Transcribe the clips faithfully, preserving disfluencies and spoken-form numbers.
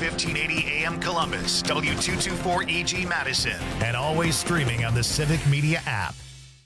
fifteen eighty A M Columbus, W two twenty-four E G Madison, and always streaming on the Civic Media app.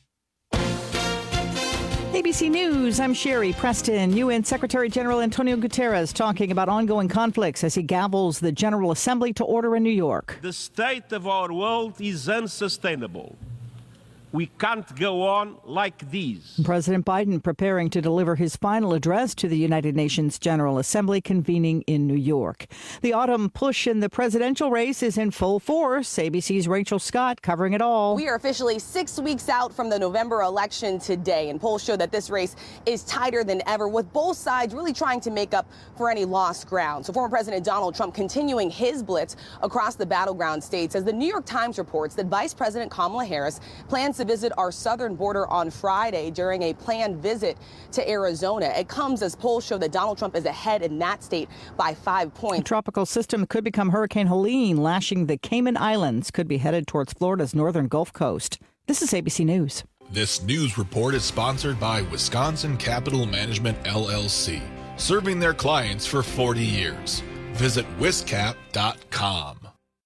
A B C News, I'm Sherry Preston. U N Secretary General Antonio Guterres talking about ongoing conflicts as he gavels the General Assembly to order in New York. The state of our world is unsustainable. We can't go on like these. President Biden preparing to deliver his final address to the United Nations General Assembly convening in New York. The autumn push in the presidential race is in full force. A B C's Rachel Scott covering it all. We are officially six weeks out from the November election today, and polls show that this race is tighter than ever, with both sides really trying to make up for any lost ground. So former President Donald Trump continuing his blitz across the battleground states as the New York Times reports that Vice President Kamala Harris plans to visit our southern border on Friday during a planned visit to Arizona. It comes as polls show that Donald Trump is ahead in that state by five points. A tropical system could become Hurricane Helene, lashing the Cayman Islands, could be headed towards Florida's northern Gulf Coast. This is A B C News. This news report is sponsored by Wisconsin Capital Management, L L C, serving their clients for forty years. Visit wiscap dot com.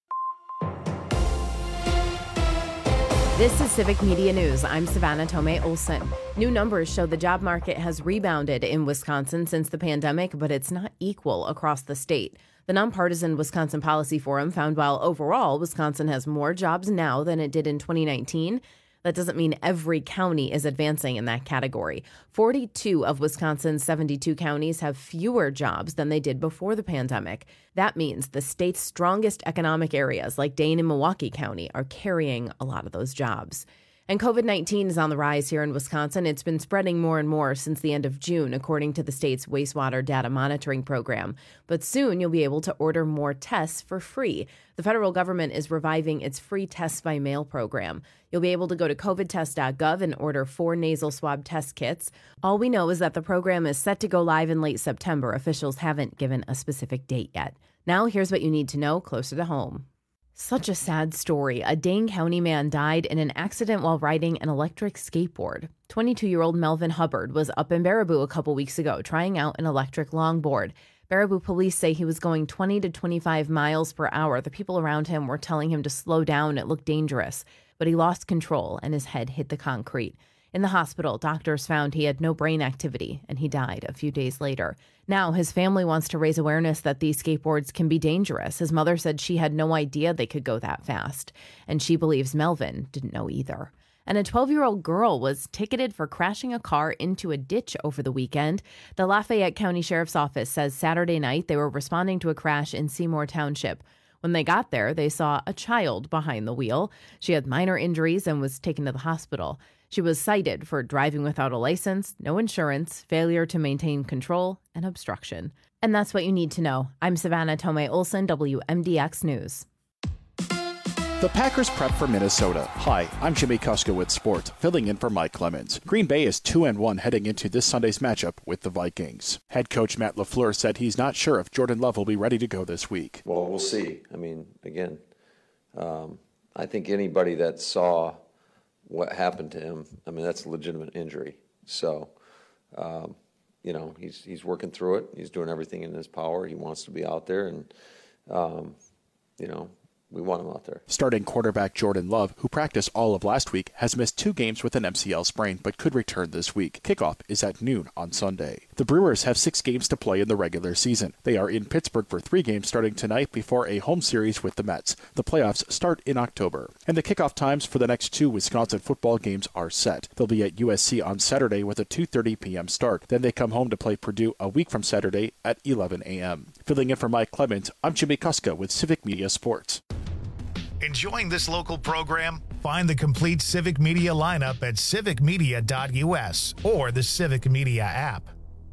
This is Civic Media News. I'm Savannah Tomei Olson. New numbers show the job market has rebounded in Wisconsin since the pandemic, but it's not equal across the state. The nonpartisan Wisconsin Policy Forum found while overall Wisconsin has more jobs now than it did in twenty nineteen, that doesn't mean every county is advancing in that category. forty-two of Wisconsin's seventy-two counties have fewer jobs than they did before the pandemic. That means the state's strongest economic areas, like Dane and Milwaukee County, are carrying a lot of those jobs. And covid nineteen is on the rise here in Wisconsin. It's been spreading more and more since the end of June, according to the state's wastewater data monitoring program. But soon you'll be able to order more tests for free. The federal government is reviving its free tests by mail program. You'll be able to go to covid test dot gov and order four nasal swab test kits. All we know is that the program is set to go live in late September. Officials haven't given a specific date yet. Now here's what you need to know closer to home. Such a sad story. A Dane County man died in an accident while riding an electric skateboard. twenty-two-year-old Melvin Hubbard was up in Baraboo a couple weeks ago trying out an electric longboard. Baraboo police say he was going twenty to twenty-five miles per hour. The people around him were telling him to slow down. It looked dangerous. But he lost control and his head hit the concrete. In the hospital, doctors found he had no brain activity, and he died a few days later. Now, his family wants to raise awareness that these skateboards can be dangerous. His mother said she had no idea they could go that fast, and she believes Melvin didn't know either. And a twelve-year-old girl was ticketed for crashing a car into a ditch over the weekend. The Lafayette County Sheriff's Office says Saturday night they were responding to a crash in Seymour Township. When they got there, they saw a child behind the wheel. She had minor injuries and was taken to the hospital. She was cited for driving without a license, no insurance, failure to maintain control, and obstruction. And that's what you need to know. I'm Savannah Tomei Olson, W M D X News. The Packers prep for Minnesota. Hi, I'm Jimmy Kuska with Sports, filling in for Mike Clemens. Green Bay is two and one heading into this Sunday's matchup with the Vikings. Head coach Matt LaFleur said he's not sure if Jordan Love will be ready to go this week. Well, we'll see. I mean, again, um, I think anybody that saw what happened to him, I mean, that's a legitimate injury. So, um, you know, he's he's working through it. He's doing everything in his power. He wants to be out there, and, um, you know, we want him out there. Starting quarterback Jordan Love, who practiced all of last week, has missed two games with an M C L sprain, but could return this week. Kickoff is at noon on Sunday. The Brewers have six games to play in the regular season. They are in Pittsburgh for three games starting tonight before a home series with the Mets. The playoffs start in October. And the kickoff times for the next two Wisconsin football games are set. They'll be at U S C on Saturday with a two thirty p.m. start. Then they come home to play Purdue a week from Saturday at eleven a.m. Filling in for Mike Clemens, I'm Jimmy Kuska with Civic Media Sports. Enjoying this local program? Find the complete Civic Media lineup at civic media dot u s or the Civic Media app.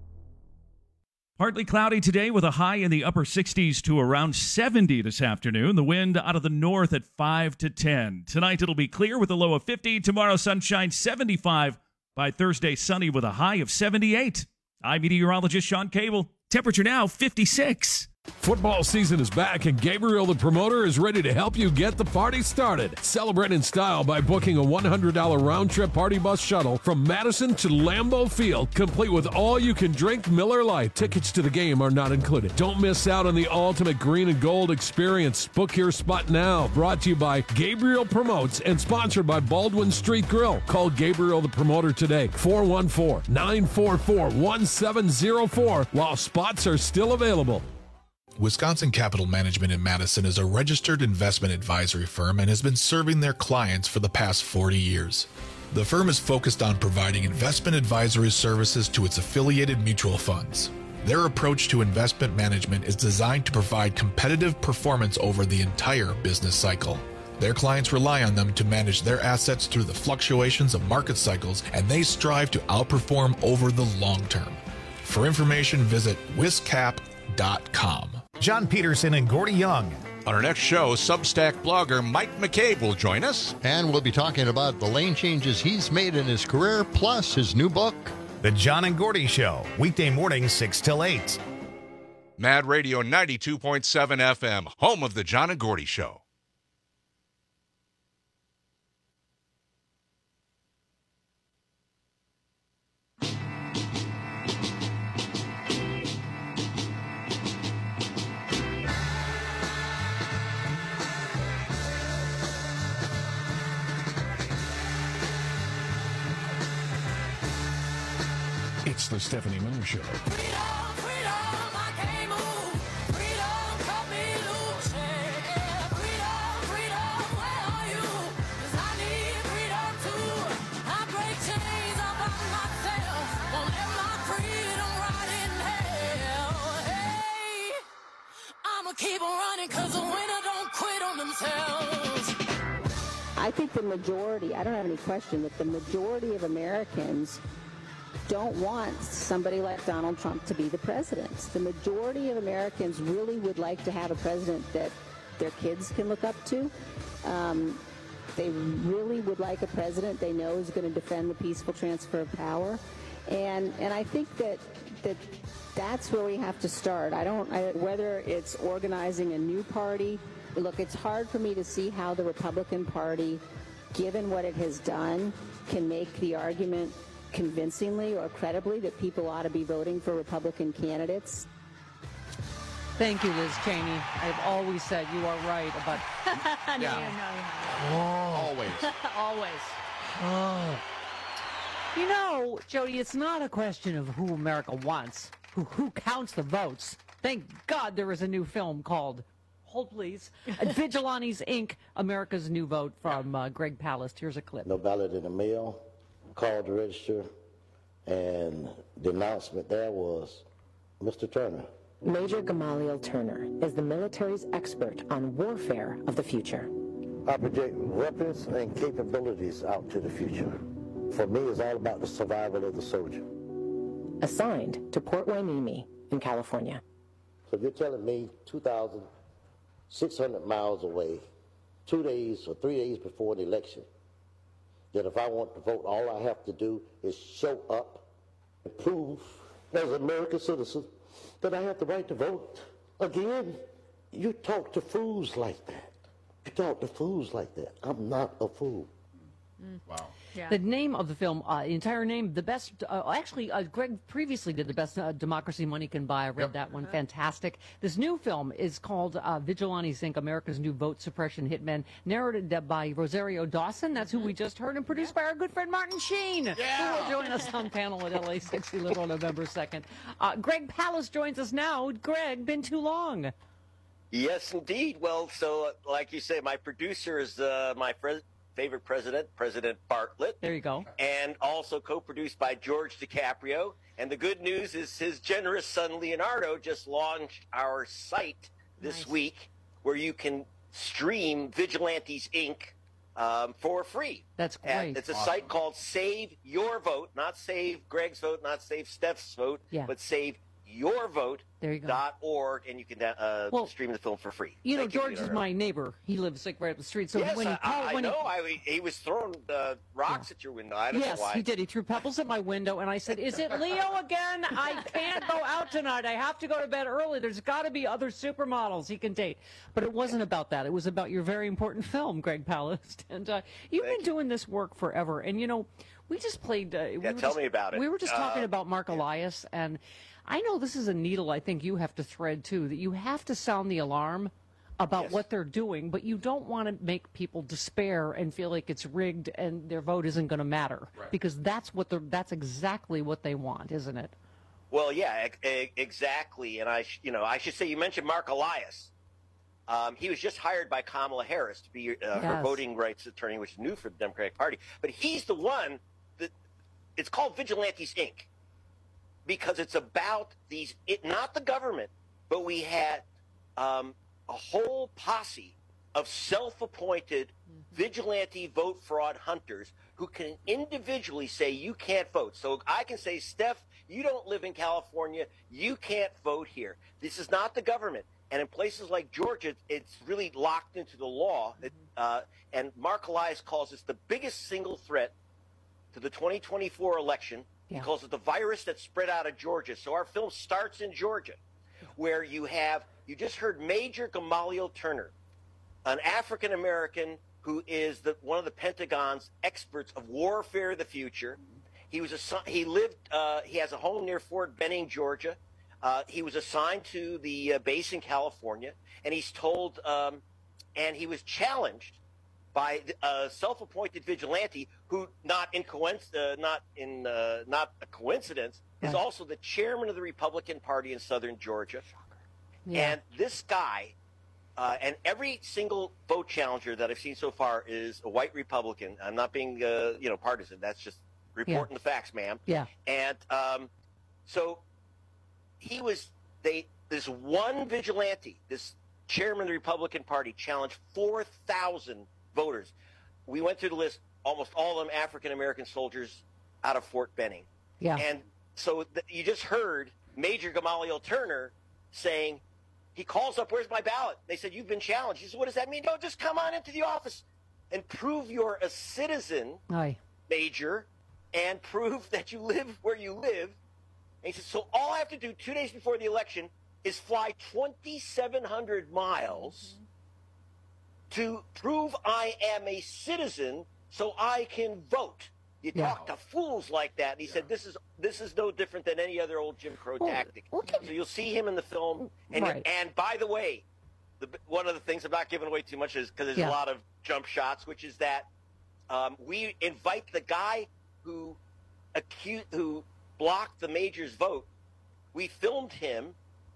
Partly cloudy today with a high in the upper sixties to around seventy this afternoon. The wind out of the north at five to ten. Tonight it'll be clear with a low of fifty. Tomorrow sunshine seventy-five. By Thursday sunny with a high of seventy-eight. I'm meteorologist Sean Cable. Temperature now fifty-six. Football season is back, and Gabriel the Promoter is ready to help you get the party started. Celebrate in style by booking a one hundred dollars round-trip party bus shuttle from Madison to Lambeau Field, complete with all-you-can-drink Miller Lite. Tickets to the game are not included. Don't miss out on the ultimate green and gold experience. Book your spot now. Brought to you by Gabriel Promotes and sponsored by Baldwin Street Grill. Call Gabriel the Promoter today, four one four, nine four four, one seven zero four, while spots are still available. Wisconsin Capital Management in Madison is a registered investment advisory firm and has been serving their clients for the past forty years. The firm is focused on providing investment advisory services to its affiliated mutual funds. Their approach to investment management is designed to provide competitive performance over the entire business cycle. Their clients rely on them to manage their assets through the fluctuations of market cycles, and they strive to outperform over the long term. For information, visit wiscap dot com. John Peterson and Gordy Young. On our next show, Substack blogger Mike McCabe will join us. And we'll be talking about the lane changes he's made in his career, plus his new book. The John and Gordy Show, weekday mornings six till eight. Mad Radio ninety-two point seven F M, home of the John and Gordy Show. It's the Stephanie Miller Show. Keep on running, cause the winner don't quit on themselves. I think the majority, I don't have any question that the majority of Americans don't want somebody like Donald Trump to be the president. The majority of Americans really would like to have a president that their kids can look up to. Um, they really would like a president they know is going to defend the peaceful transfer of power. And and I think that that that's where we have to start. I don't, I, whether it's organizing a new party. Look, it's hard for me to see how the Republican Party, given what it has done, can make the argument convincingly or credibly that people ought to be voting for Republican candidates. Thank you, Liz Cheney. I've always said you are right about... no, yeah. no, oh. Always. Always. Oh. You know, Jody, it's not a question of who America wants, who, who counts the votes. Thank God there is a new film called, hold please, Vigilantes, Incorporated, America's New Vote from uh, Greg Palast. Here's a clip. No ballot in the mail, called to register, and the announcement there was Mister Turner. Major Gamaliel Turner is the military's expert on warfare of the future. I project weapons and capabilities out to the future. For me, it's all about the survival of the soldier. Assigned to Port Hueneme in California. So you're telling me two thousand six hundred miles away, two days or three days before the election, that if I want to vote, all I have to do is show up and prove as an American citizen that I have the right to vote. Again, you talk to fools like that. You talk to fools like that. I'm not a fool. Mm. Wow. Yeah. The name of the film, uh, the entire name, the best, uh, actually, uh, Greg previously did the best uh, Democracy Money Can Buy. I read yep. that one. Fantastic. This new film is called uh, Vigilantes, Incorporated, America's New Vote Suppression Hitmen, narrated by Rosario Dawson. That's who we just heard, and produced by our good friend Martin Sheen, yeah. who will join us on panel at L A sixty Liberal November second. Uh, Greg Palast joins us now. Greg, been too long. Yes, indeed. Well, so uh, like you say, my producer is uh, my friend. Favorite president, President Bartlett. There you go. And also co-produced by George DiCaprio. And the good news is his generous son, Leonardo, just launched our site this nice. week where you can stream Vigilantes, Incorporated um, for free. That's great. And it's a awesome. site called Save Your Vote, not Save Greg's Vote, not Save Steph's Vote, yeah. but Save Your Vote There you go. Dot org, and you can uh, Well, stream the film for free. You know, Thank George is Leonardo. my neighbor. He lives like right up the street. So yes, when he I, called, I when know. he, I, he was throwing uh, rocks at your window. I don't yes, know why. he did. He threw pebbles at my window, and I said, "Is it Leo again? I can't go out tonight. I have to go to bed early. There's got to be other supermodels he can date." But it wasn't about that. It was about your very important film, Greg Palast. And uh, you've Thank been doing this work forever. And you know, we just played. Uh, we Yeah, were tell just, me about it. We were just talking Uh, about Mark Elias, and I know this is a needle I think you have to thread too. That you have to sound the alarm about Yes. what they're doing, but you don't want to make people despair and feel like it's rigged and their vote isn't going to matter, Right. because that's what they're that's exactly what they want, isn't it? Well, yeah, e- e- exactly. And I, sh- you know, I should say you mentioned Mark Elias. Um, he was just hired by Kamala Harris to be uh, her Yes. voting rights attorney, which is new for the Democratic Party. But he's the one that it's called Vigilantes Incorporated because it's about these, it, not the government, but we had um, a whole posse of self-appointed vigilante vote fraud hunters who can individually say you can't vote. So I can say, Steph, you don't live in California. You can't vote here. This is not the government. And in places like Georgia, it's really locked into the law. It, uh, and Mark Elias calls this the biggest single threat to the twenty twenty-four election. Yeah. He calls it the virus that spread out of Georgia. So our film starts in Georgia, where you have, you just heard Major Gamaliel Turner, an African-American who is the, one of the Pentagon's experts of warfare of the future. He was a, he lived, uh, he has a home near Fort Benning, Georgia. Uh, he was assigned to the uh, base in California, and he's told, um, and he was challenged by a self-appointed vigilante who, not in coinc- uh, not in uh, not a coincidence, is Right. also the chairman of the Republican Party in Southern Georgia. Yeah. And this guy, uh, and every single vote challenger that I've seen so far is a white Republican. I'm not being, uh, you know, partisan. That's just reporting the facts, ma'am. Yeah. And um, so he was, they, this one vigilante, this chairman of the Republican Party, challenged four thousand voters. We went through the list, almost all of them African-American soldiers out of Fort Benning. Yeah. And so th- you just heard Major Gamaliel Turner saying, he calls up, where's my ballot? They said, you've been challenged. He said, what does that mean? No, just come on into the office and prove you're a citizen, Aye. Major, and prove that you live where you live. And he said, so all I have to do two days before the election is fly twenty-seven hundred miles to prove I am a citizen so I can vote. You Yeah. talk to fools like that. And he said, this is this is no different than any other old Jim Crow Well, tactic. look So you'll see him in the film. And, Right. and by the way, the, one of the things I'm not giving away too much is because there's Yeah. a lot of jump shots, which is that um, we invite the guy who accused, who blocked the Major's vote. We filmed him.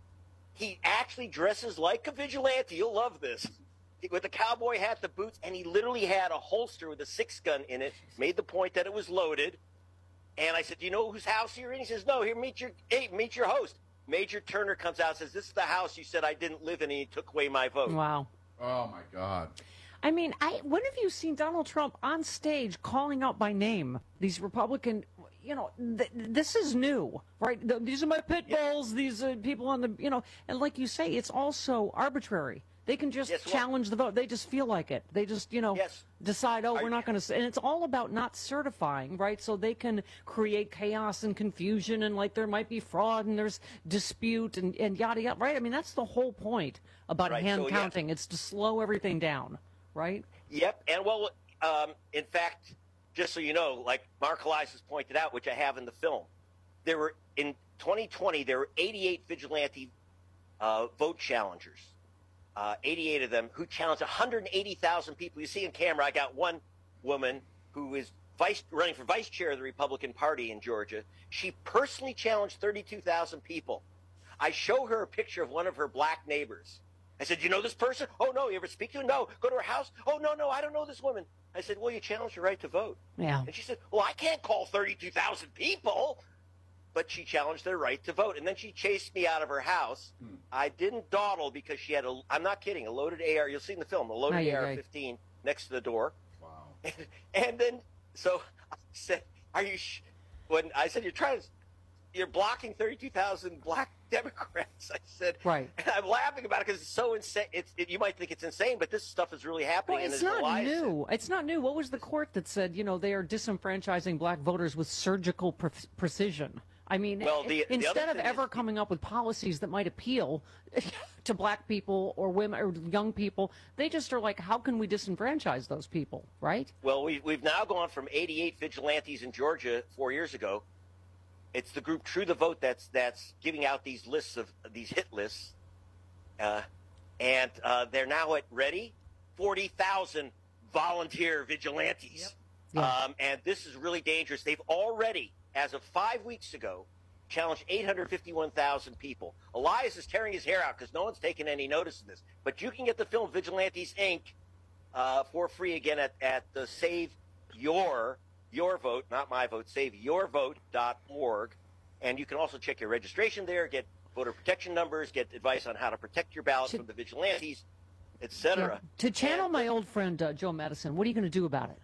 He actually dresses like a vigilante. You'll love this. With the cowboy hat, the boots, and he literally had a holster with a six gun in it, made the point that it was loaded. And I said, do you know whose house you're in? He says, no, here, meet your, hey, meet your host. Major Turner comes out and says, this is the house you said I didn't live in, and he took away my vote. Wow. Oh, my God. I mean, I when have you seen Donald Trump on stage calling out by name these Republican? You know, th- this is new, right? Th- these are my pit bulls. These are people on the, you know, and like you say, it's also arbitrary. They can just Yes, well- challenge the vote. They just feel like it. They just, you know, Yes. decide, oh, Are we're you- not going to. And it's all about not certifying, right? So they can create chaos and confusion, and like there might be fraud and there's dispute and, and yada yada, right? I mean, that's the whole point about Right, hand so, yeah. counting. It's to slow everything down, right? Yep, and well, um, in fact, just so you know, like Mark Elias has pointed out, which I have in the film, there were, in twenty twenty, there were eighty-eight vigilante uh, vote challengers. Uh, eighty-eight of them who challenged one hundred eighty thousand people. You see in camera, I got one woman who is vice running for vice chair of the Republican Party in Georgia. She personally challenged thirty-two thousand people. I show her a picture of one of her black neighbors. I said, you know this person? Oh, no. You ever speak to her? No. Go to her house? Oh, no, no. I don't know this woman. I said, well, you challenged her right to vote. Yeah. And she said, well, I can't call thirty-two thousand people. But she challenged their right to vote. And then she chased me out of her house. Hmm. I didn't dawdle because she had a, I'm not kidding, a loaded A R. You'll see in the film, a loaded Aye, A R aye. fifteen next to the door. Wow. And, and then, so I said, are you, sh-? when I said, you're trying to, you're blocking thirty-two thousand black Democrats. I said, right. And I'm laughing about it because it's so insane. It's, it, you might think it's insane, but this stuff is really happening. Well, it's and not new. It's not new. What was the court that said, you know, they are disenfranchising black voters with surgical pre- precision? I mean, well, the, instead the of ever is, coming up with policies that might appeal to black people or women or young people, they just are like, how can we disenfranchise those people, right? Well, we, we've now gone from eighty-eight vigilantes in Georgia four years ago. It's the group True the Vote that's that's giving out these lists of these hit lists, uh, and uh, they're now at ready forty thousand volunteer vigilantes, yep. Yeah. Um, and this is really dangerous. They've already, as of five weeks ago, challenged eight hundred fifty-one thousand people. Elias is tearing his hair out because no one's taken any notice of this. But you can get the film Vigilantes, Incorporated uh, for free again at, at the Save Your, Your Vote, not my vote, save your vote dot org. And you can also check your registration there, get voter protection numbers, get advice on how to protect your ballot to, from the vigilantes, et cetera. Yeah. To channel and, my old friend uh, Joe Madison, what are you going to do about it?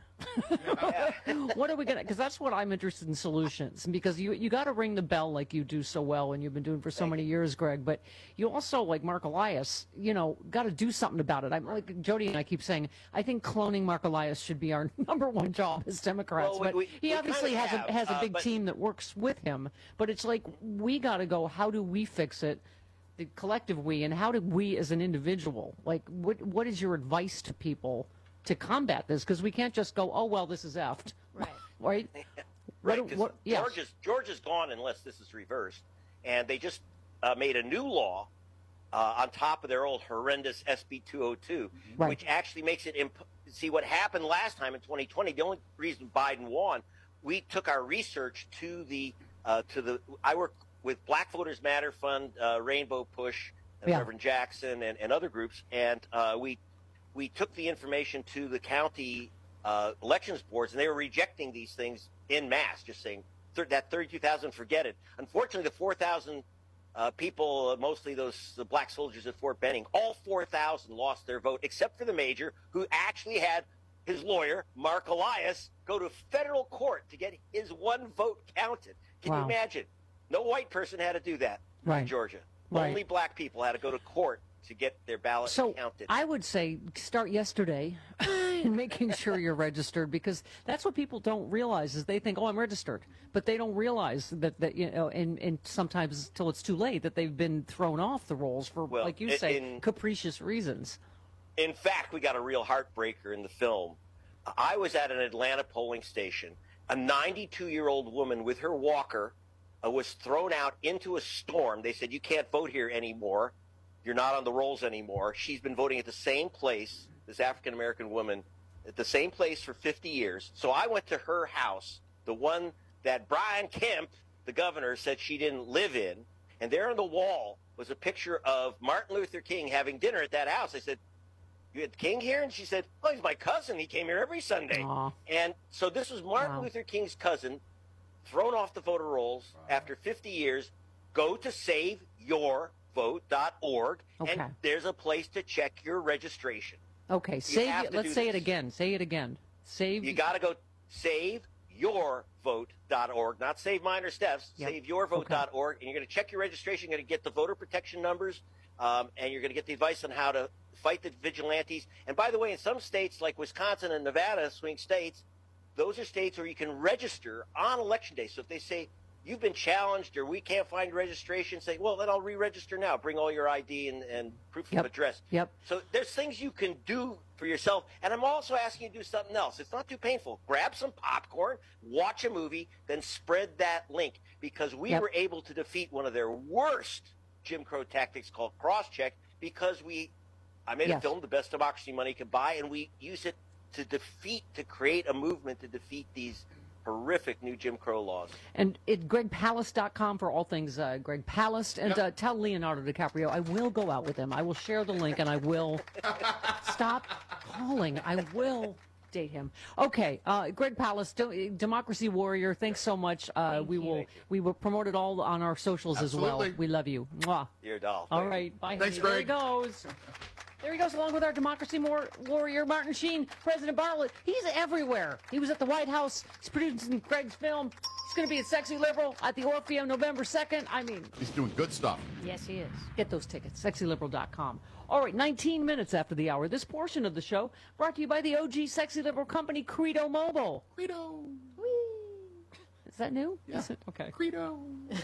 What are we gonna? Because that's what I'm interested in, solutions. Because you you got to ring the bell like you do so well, and you've been doing for so many years, Greg. But you also, like Mark Elias, you know, got to do something about it. I'm like Jody and I keep saying, I think cloning Mark Elias should be our number one job as Democrats. Well, we, but we, he we obviously kind of has have, a has a uh, big but, team that works with him. But it's like we got to go. How do we fix it? The collective we, and how do we as an individual? Like, what what is your advice to people to combat this? Because we can't just go, oh, well, this is effed. Right. Right? Right, what, what, yes. George, is, George is gone unless this is reversed. And they just uh, made a new law uh, on top of their old horrendous S B two oh two, right. which actually makes it imp- – see, what happened last time in twenty twenty, the only reason Biden won, we took our research to the uh, – to the. I work with Black Voters Matter Fund, uh, Rainbow Push, and yeah. Reverend Jackson, and, and other groups, and uh, we – we took the information to the county uh, elections boards, and they were rejecting these things en masse, just saying that thirty-two thousand, forget it. Unfortunately, the four thousand uh, people, uh, mostly those the black soldiers at Fort Benning, all four thousand lost their vote, except for the major, who actually had his lawyer, Mark Elias, go to federal court to get his one vote counted. Can wow. you imagine? No white person had to do that right. in Georgia. Right. Only black people had to go to court to get their ballot so counted. I would say start yesterday in making sure you're registered, because that's what people don't realize is they think, oh, I'm registered. But they don't realize that, that you know, and, and sometimes until it's too late, that they've been thrown off the rolls for, well, like you in, say, in, capricious reasons. In fact, we got a real heartbreaker in the film. I was at an Atlanta polling station. A ninety-two-year-old woman with her walker uh, was thrown out into a storm. They said, you can't vote here anymore. You're not on the rolls anymore. She's been voting at the same place, this African-American woman, at the same place for fifty years. So I went to her house, the one that Brian Kemp, the governor, said she didn't live in. And there on the wall was a picture of Martin Luther King having dinner at that house. I said, you had King here? And she said, oh, he's my cousin. He came here every Sunday. Aww. And so this was Martin wow. Luther King's cousin, thrown off the voter rolls wow. after fifty years. Go to save your vote dot org, okay. and there's a place to check your registration. Okay, you save. Let's say this. it again. Say it again. Save. You got to go save your vote dot org, not save mine or Steph's. Yep. save your vote dot org, okay. And you're going to check your registration. You're going to get the voter protection numbers, um, and you're going to get the advice on how to fight the vigilantes. And by the way, in some states like Wisconsin and Nevada, swing states, those are states where you can register on election day. So if they say you've been challenged or we can't find registration, say, well, then I'll re-register now. Bring all your I D and, and proof yep. of address. Yep. So there's things you can do for yourself. And I'm also asking you to do something else. It's not too painful. Grab some popcorn, watch a movie, then spread that link. Because we yep. were able to defeat one of their worst Jim Crow tactics called cross-check because we, I made yes. a film, The Best Democracy Money Can Buy, and we use it to defeat, to create a movement to defeat these horrific new Jim Crow laws. And it greg palast dot com for all things uh, Greg Palast. And yep. uh, tell Leonardo DiCaprio I will go out with him. I will share the link, and I will stop calling. I will date him. Okay, uh, Greg Palast, Democracy Warrior, thanks so much. Uh, Thank we you. will we will promote it all on our socials Absolutely. as well. We love you. Mwah. Dear doll. All right, bye. Thanks, honey. Greg. There he goes. There he goes, along with our Democracy Warrior, Martin Sheen, President Bartlett. He's everywhere. He was at the White House. He's producing Greg's film. It's going to be at Sexy Liberal at the Orpheum November second. I mean, he's doing good stuff. Yes, he is. Get those tickets, sexy liberal dot com. All right, nineteen minutes after the hour. This portion of the show brought to you by the O G Sexy Liberal company, Credo Mobile. Credo. Whee. Is that new? Yeah. Is it? Okay. Credo.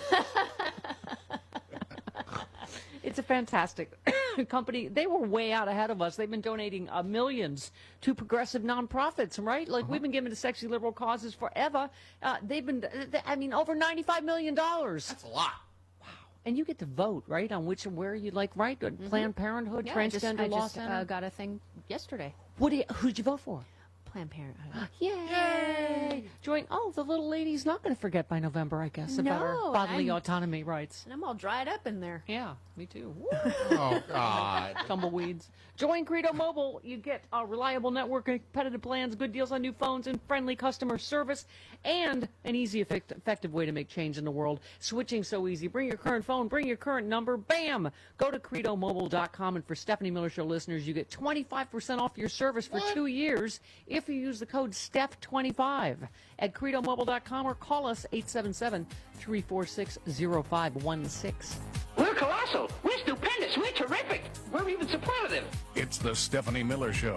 It's a fantastic company. They were way out ahead of us. They've been donating uh, millions to progressive nonprofits, right? Like, uh-huh. we've been giving to sexy liberal causes forever. Uh, they've been, I mean, over ninety-five million dollars. That's a lot. Wow. And you get to vote, right, on which and where you like, right? Mm-hmm. Planned Parenthood, yeah, Transgender I just, Law I just, Center. uh, got a thing yesterday. What do you, who'd you vote for? Planned Parenthood. Yay! Yay! Join. Oh, the little lady's not going to forget by November, I guess, about her No, bodily I'm- autonomy rights. And I'm all dried up in there. Yeah, me too. Oh, God. Tumbleweeds. Join Credo Mobile. You get a reliable network, competitive plans, good deals on new phones, and friendly customer service, and an easy, effect- effective way to make change in the world. Switching so easy. Bring your current phone, bring your current number, bam! Go to credo mobile dot com, and for Stephanie Miller Show listeners, you get twenty-five percent off your service for what? two years if you use the code S T E P H twenty-five at credo mobile dot com or call us eight seven seven, three four six, zero five one six. We're colossal. We're stupendous. We're terrific. We're even superlative. It's the Stephanie Miller Show.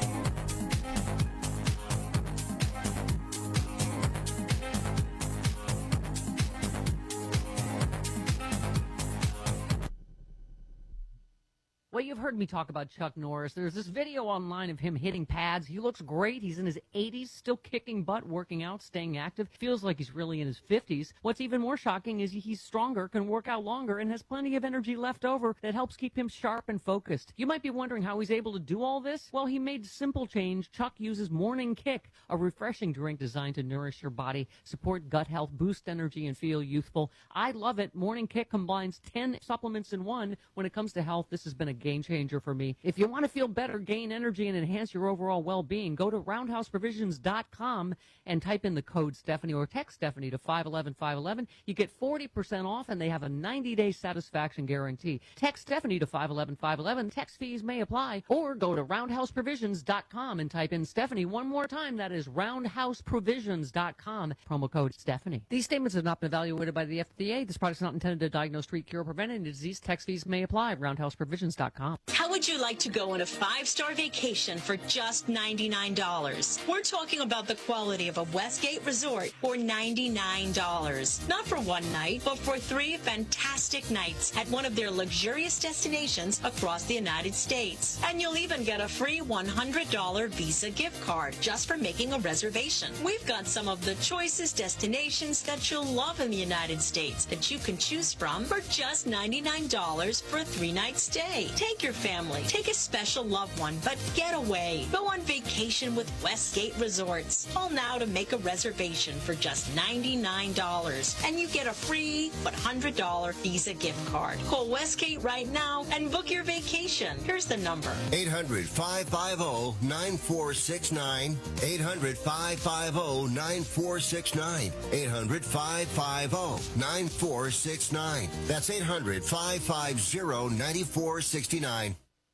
Well, you've heard me talk about Chuck Norris. There's this video online of him hitting pads. He looks great. He's in his eighties, still kicking butt, working out, staying active. Feels like he's really in his fifties. What's even more shocking is he's stronger, can work out longer, and has plenty of energy left over that helps keep him sharp and focused. You might be wondering how he's able to do all this. Well, he made simple change. Chuck uses Morning Kick, a refreshing drink designed to nourish your body, support gut health, boost energy, and feel youthful. I love it. Morning Kick combines ten supplements in one. When it comes to health, this has been a game changer for me. If you want to feel better, gain energy, and enhance your overall well-being, go to roundhouse provisions dot com and type in the code Stephanie or text Stephanie to five one one, five one one. You get forty percent off, and they have a ninety-day satisfaction guarantee. Text Stephanie to five one one, five one one. Text fees may apply. Or go to roundhouse provisions dot com and type in Stephanie one more time. That is roundhouse provisions dot com. Promo code Stephanie. These statements have not been evaluated by the F D A. This product is not intended to diagnose, treat, cure, or prevent any disease. Text fees may apply. roundhouse provisions dot com. How would you like to go on a five-star vacation for just ninety-nine dollars? We're talking about the quality of a Westgate resort for ninety-nine dollars. Not for one night, but for three fantastic nights at one of their luxurious destinations across the United States. And you'll even get a free one hundred dollars Visa gift card just for making a reservation. We've got some of the choicest destinations that you'll love in the United States that you can choose from for just ninety-nine dollars for a three-night stay. Take your family, take a special loved one, but get away. Go on vacation with Westgate Resorts. Call now to make a reservation for just ninety-nine dollars, and you get a free one hundred dollars Visa gift card. Call Westgate right now and book your vacation. Here's the number. eight hundred, five five zero, nine four six nine. eight hundred, five five zero, nine four six nine. eight hundred, five five zero, nine four six nine. That's eight hundred, five five zero, nine four six nine.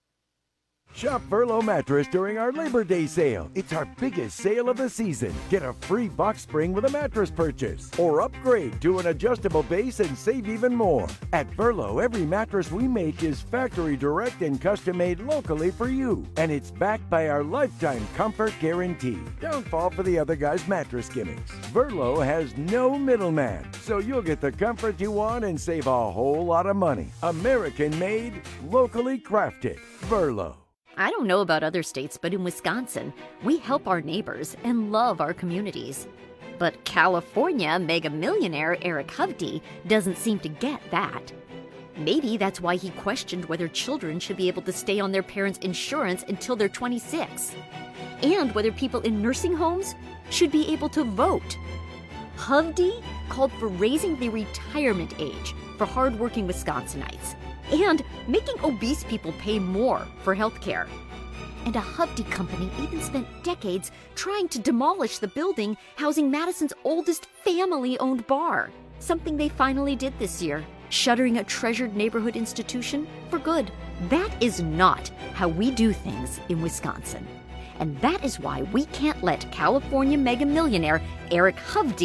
Shop Verlo Mattress during our Labor Day sale. It's our biggest sale of the season. Get a free box spring with a mattress purchase, or upgrade to an adjustable base and save even more. At Verlo, every mattress we make is factory direct and custom made locally for you, and it's backed by our lifetime comfort guarantee. Don't fall for the other guy's mattress gimmicks. Verlo has no middleman, so you'll get the comfort you want and save a whole lot of money. American made, locally crafted. Verlo. I don't know about other states, but in Wisconsin, we help our neighbors and love our communities. But California mega millionaire Eric Hovde doesn't seem to get that. Maybe that's why he questioned whether children should be able to stay on their parents' insurance until they're twenty-six, and whether people in nursing homes should be able to vote. Hovde called for raising the retirement age for hardworking Wisconsinites and making obese people pay more for health care. And a Hovde company even spent decades trying to demolish the building housing Madison's oldest family-owned bar, something they finally did this year, shuttering a treasured neighborhood institution for good. That is not how we do things in Wisconsin. And that is why we can't let California mega millionaire Eric Hovde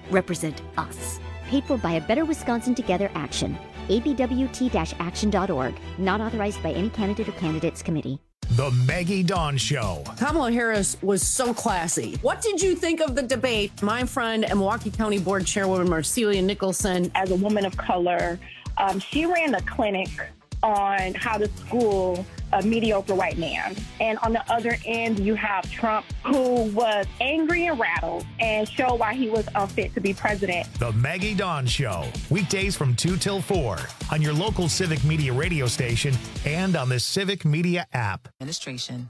represent us. Paid for by a Better Wisconsin Together action. A B W T action dot org. Not authorized by any candidate or candidates committee. The Maggie Dawn Show. Kamala Harris was so classy. What did you think of the debate? My friend and Milwaukee County Board Chairwoman Marcelia Nicholson. As a woman of color, um, she ran a clinic on how to school a mediocre white man. And on the other end, you have Trump, who was angry and rattled and showed why he was unfit to be president. The Maggie Dawn Show. Weekdays from two till four on your local Civic Media radio station and on the Civic Media app. Administration.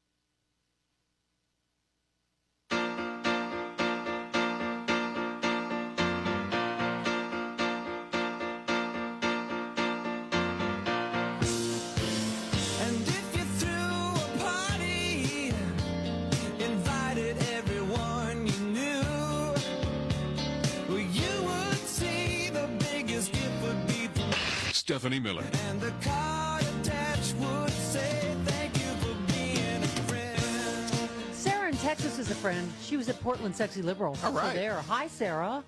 Stephanie Miller. And the card attached would say thank you for being a friend. Sarah in Texas is a friend. She was at Portland Sexy Liberal. All right. So there. Hi, Sarah.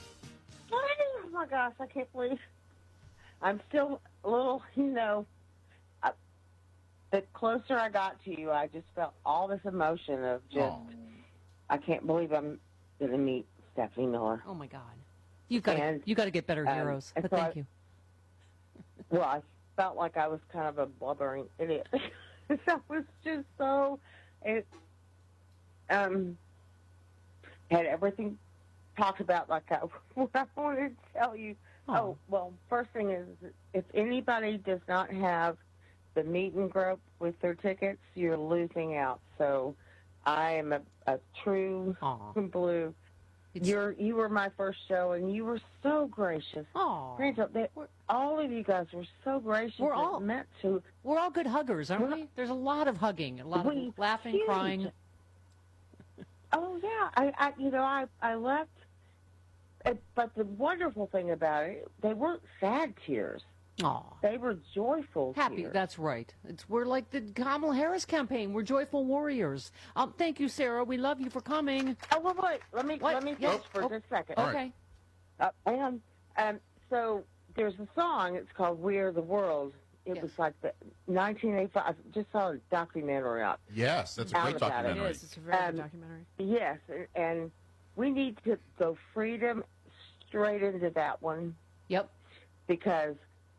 Oh my gosh, I can't believe I'm still a little, you know, I, the closer I got to you, I just felt all this emotion of just, oh. I can't believe I'm going to meet Stephanie Miller. Oh my God. You've got to, you got to get better um, heroes. But so thank I, you. Well, I felt like I was kind of a blubbering idiot. That was just so, it um, had everything talked about like I, what I wanted to tell you. Oh. oh, well, first thing is, if anybody does not have the meet and grope with their tickets, you're losing out. So I am a, a true Aww. blue. It's, You're you were my first show, and you were so gracious. Oh, all of you guys were so gracious. We're all meant to. We're all good huggers, aren't we? There's a lot of hugging, a lot we, of laughing, huge. crying. Oh yeah, I, I you know I I left, but the wonderful thing about it, they weren't sad tears. Aw. They were joyful Happy, tears. That's right. It's We're like the Kamala Harris campaign. We're joyful warriors. Um, thank you, Sarah. We love you for coming. Oh, wait, wait. Let me, what? let me finish oh, for oh, just a second. Okay. Uh, and, um, so there's a song. It's called We Are the World. It yes. was like the nineteen eighty-five. I just saw a documentary out. Yes, that's a great documentary. It is. It's a very um, good documentary. Yes, and we need to go freedom straight into that one. Yep. Because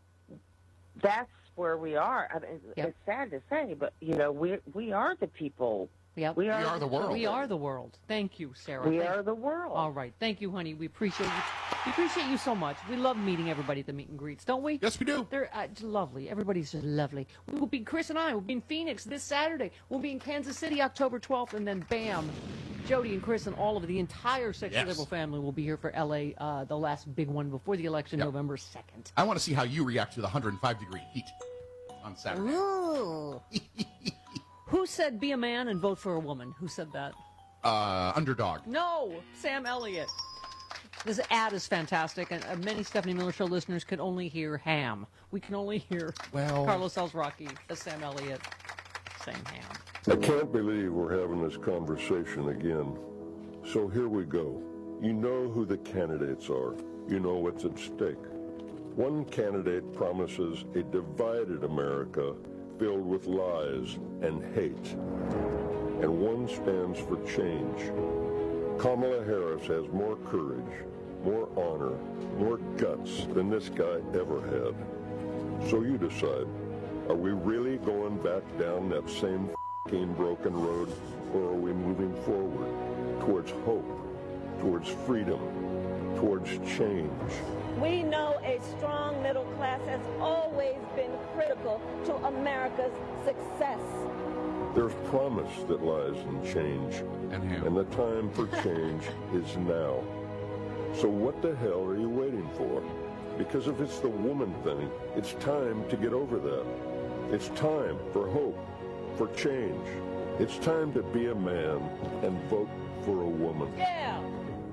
that's where we are. I mean, yep. It's sad to say, but, you know, we we are the people. Yep. We are, we are the world. We are the world. Thank you, Sarah. We Thank are you. the world. All right. Thank you, honey. We appreciate you. We appreciate you so much. We love meeting everybody at the meet and greets, don't we? Yes, we do. They're uh, lovely. Everybody's just lovely. We will be, Chris and I will be in Phoenix this Saturday. We'll be in Kansas City October twelfth, and then bam, Jody and Chris and all of the entire Sexy yes. Liberal family will be here for L A, uh, the last big one before the election, yep. November second. I want to see how you react to the one hundred five degree heat on Saturday. Ooh. Who said be a man and vote for a woman? Who said that? Uh, underdog. No, Sam Elliott. This ad is fantastic, and uh, many Stephanie Miller Show listeners could only hear ham. We can only hear well, Carlos Alzraki as Sam Elliott saying ham. I can't believe we're having this conversation again. So here we go. You know who the candidates are. You know what's at stake. One candidate promises a divided America filled with lies and hate. And one stands for change. Kamala Harris has more courage, more honor, more guts than this guy ever had. So you decide, are we really going back down that same f***ing broken road, or are we moving forward towards hope, towards freedom, towards change? We know a strong middle class has always been critical to America's success. There's promise that lies in change, and, and the time for change is now. So what the hell are you waiting for? Because if it's the woman thing, it's time to get over that. It's time for hope, for change. It's time to be a man and vote for a woman. Yeah!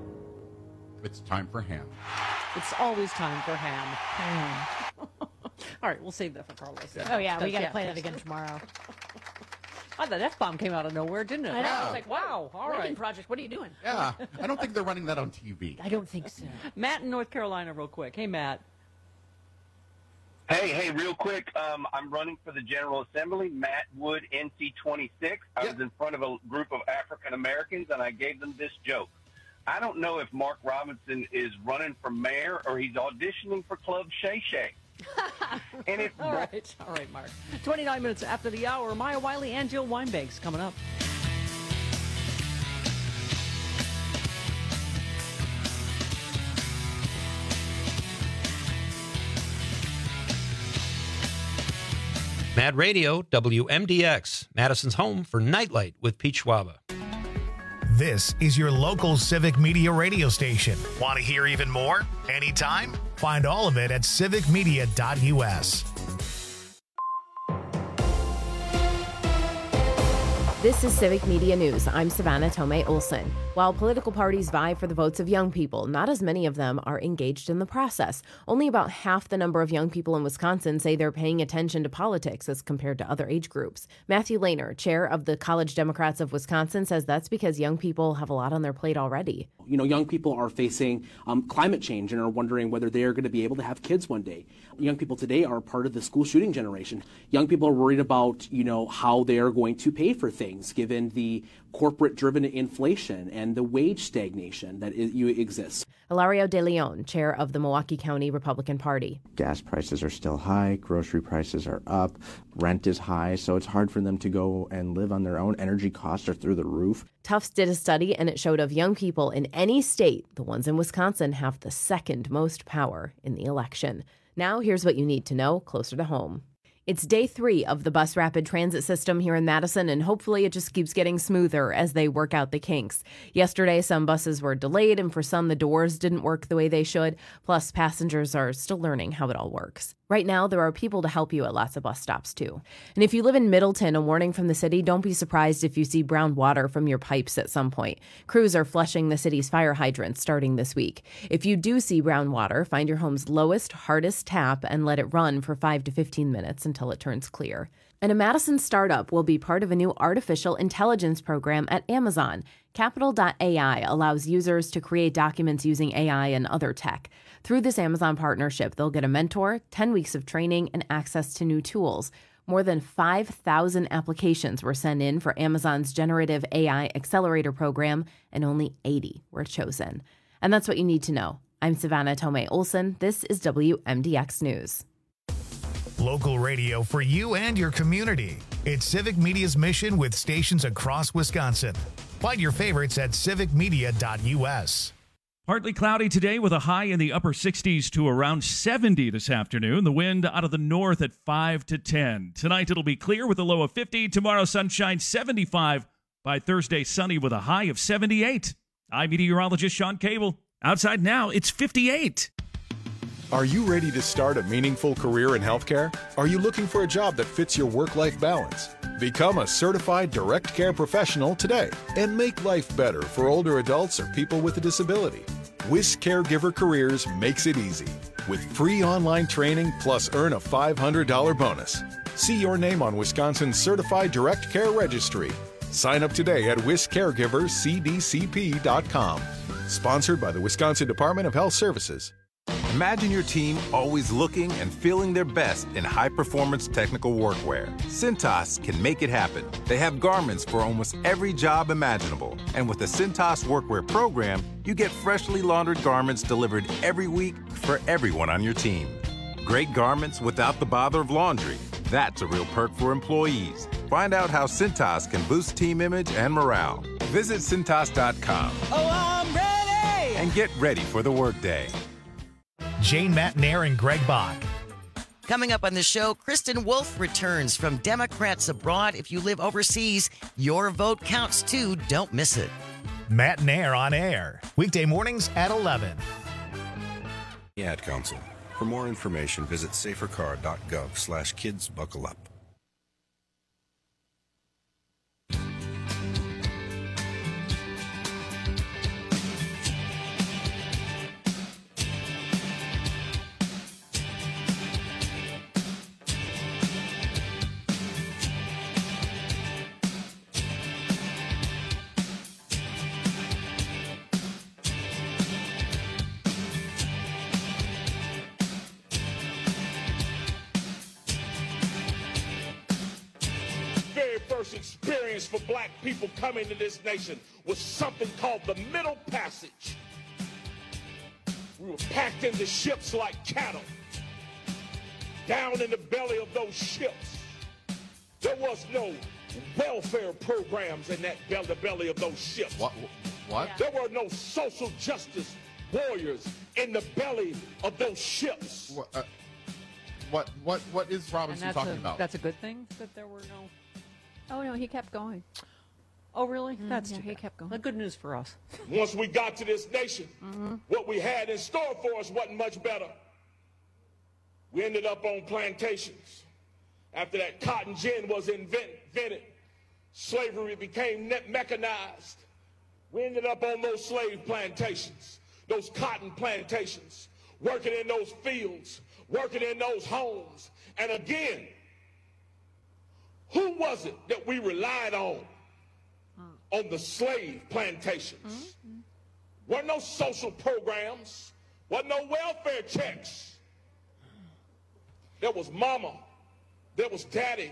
It's time for ham. It's always time for ham. Ham. All right, we'll save that for Carlos. Yeah. Oh, yeah, we got to yeah. play that again tomorrow. Oh, that F-bomb came out of nowhere, didn't it? I know. I was like, wow, all Wrecking right. Project, what are you doing? Yeah, I don't think they're running that on T V. I don't think so. Matt in North Carolina, real quick. Hey, Matt. Hey, hey, real quick, um, I'm running for the General Assembly, Matt Wood, N C twenty-six. I was in front of a group of African Americans, and I gave them this joke. I don't know if Mark Robinson is running for mayor or he's auditioning for Club Shay Shay. And if all right, all right, Mark. twenty-nine minutes after the hour, Maya Wiley and Jill Weinbanks coming up. Mad Radio, W M D X, Madison's home for Nightlight with Pete Schwaba. This is your local Civic Media radio station. Want to hear even more? Anytime? Find all of it at civic media dot U S. This is Civic Media News. I'm Savannah Tomei Olson. While political parties vie for the votes of young people, not as many of them are engaged in the process. Only about half the number of young people in Wisconsin say they're paying attention to politics as compared to other age groups. Matthew Lehner, chair of the College Democrats of Wisconsin, says that's because young people have a lot on their plate already. You know, young people are facing um, climate change and are wondering whether they are going to be able to have kids one day. Young people today are part of the school shooting generation. Young people are worried about, you know, how they are going to pay for things given the corporate-driven inflation and the wage stagnation that is, you exists. Hilario De Leon, chair of the Milwaukee County Republican Party. Gas prices are still high, grocery prices are up, rent is high, so it's hard for them to go and live on their own. Energy costs are through the roof. Tufts did a study, and it showed of young people in any state, the ones in Wisconsin have the second most power in the election. Now, here's what you need to know closer to home. It's day three of the bus rapid transit system here in Madison, and hopefully it just keeps getting smoother as they work out the kinks. Yesterday, some buses were delayed, and for some, the doors didn't work the way they should. Plus, passengers are still learning how it all works. Right now, there are people to help you at lots of bus stops, too. And if you live in Middleton, a warning from the city, don't be surprised if you see brown water from your pipes at some point. Crews are flushing the city's fire hydrants starting this week. If you do see brown water, find your home's lowest, hardest tap and let it run for five to fifteen minutes until it turns clear. And a Madison startup will be part of a new artificial intelligence program at Amazon. Capital dot A I allows users to create documents using A I and other tech. Through this Amazon partnership, they'll get a mentor, ten weeks of training, and access to new tools. More than five thousand applications were sent in for Amazon's Generative A I Accelerator program, and only eighty were chosen. And that's what you need to know. I'm Savannah Tomei Olson. This is W M D X News. Local radio for you and your community. It's Civic Media's mission with stations across Wisconsin. Find your favorites at civic media dot U S. Partly cloudy today with a high in the upper sixties to around seventy this afternoon. The wind out of the north at five to ten. Tonight it'll be clear with a low of fifty. Tomorrow sunshine seventy-five. By Thursday sunny with a high of seventy-eight. I'm meteorologist Sean Cable. Outside now it's fifty-eight. Are you ready to start a meaningful career in healthcare? Are you looking for a job that fits your work-life balance? Become a certified direct care professional today and make life better for older adults or people with a disability. WIS Caregiver Careers makes it easy with free online training plus earn a five hundred dollars bonus. See your name on Wisconsin's Certified Direct Care Registry. Sign up today at wis caregiver c d c p dot com. Sponsored by the Wisconsin Department of Health Services. Imagine your team always looking and feeling their best in high-performance technical workwear. Cintas can make it happen. They have garments for almost every job imaginable. And with the Cintas Workwear program, you get freshly laundered garments delivered every week for everyone on your team. Great garments without the bother of laundry. That's a real perk for employees. Find out how Cintas can boost team image and morale. Visit cintas dot com. Oh, I'm ready! And get ready for the workday. Jane Matnair and Greg Bach. Coming up on the show, Kristen Wolf returns from Democrats Abroad. If you live overseas, your vote counts too. Don't miss it. Matnair on air. Weekday mornings at eleven. The Ad Council. For more information, visit safercar dot gov slash kids buckle up. very first experience for black people coming to this nation was something called the Middle Passage. We were packed into ships like cattle. Down in the belly of those ships, there was no welfare programs in that belly, the belly of those ships. What? What? There were no social justice warriors in the belly of those ships. What? Uh, what? What? What is And Robinson that's talking a, about? That's a good thing that there were no. Oh no, he kept going. Oh really? Mm, That's yeah, too he bad. kept going. The good news for us. Once we got to this nation, Mm-hmm. what we had in store for us wasn't much better. We ended up on plantations. After that cotton gin was invent, invented, slavery became ne- mechanized. We ended up on those slave plantations, those cotton plantations, working in those fields, working in those homes. And again, who was it that we relied on on the slave plantations? Mm-hmm. Weren't no social programs, wasn't no welfare checks. There was mama, there was daddy.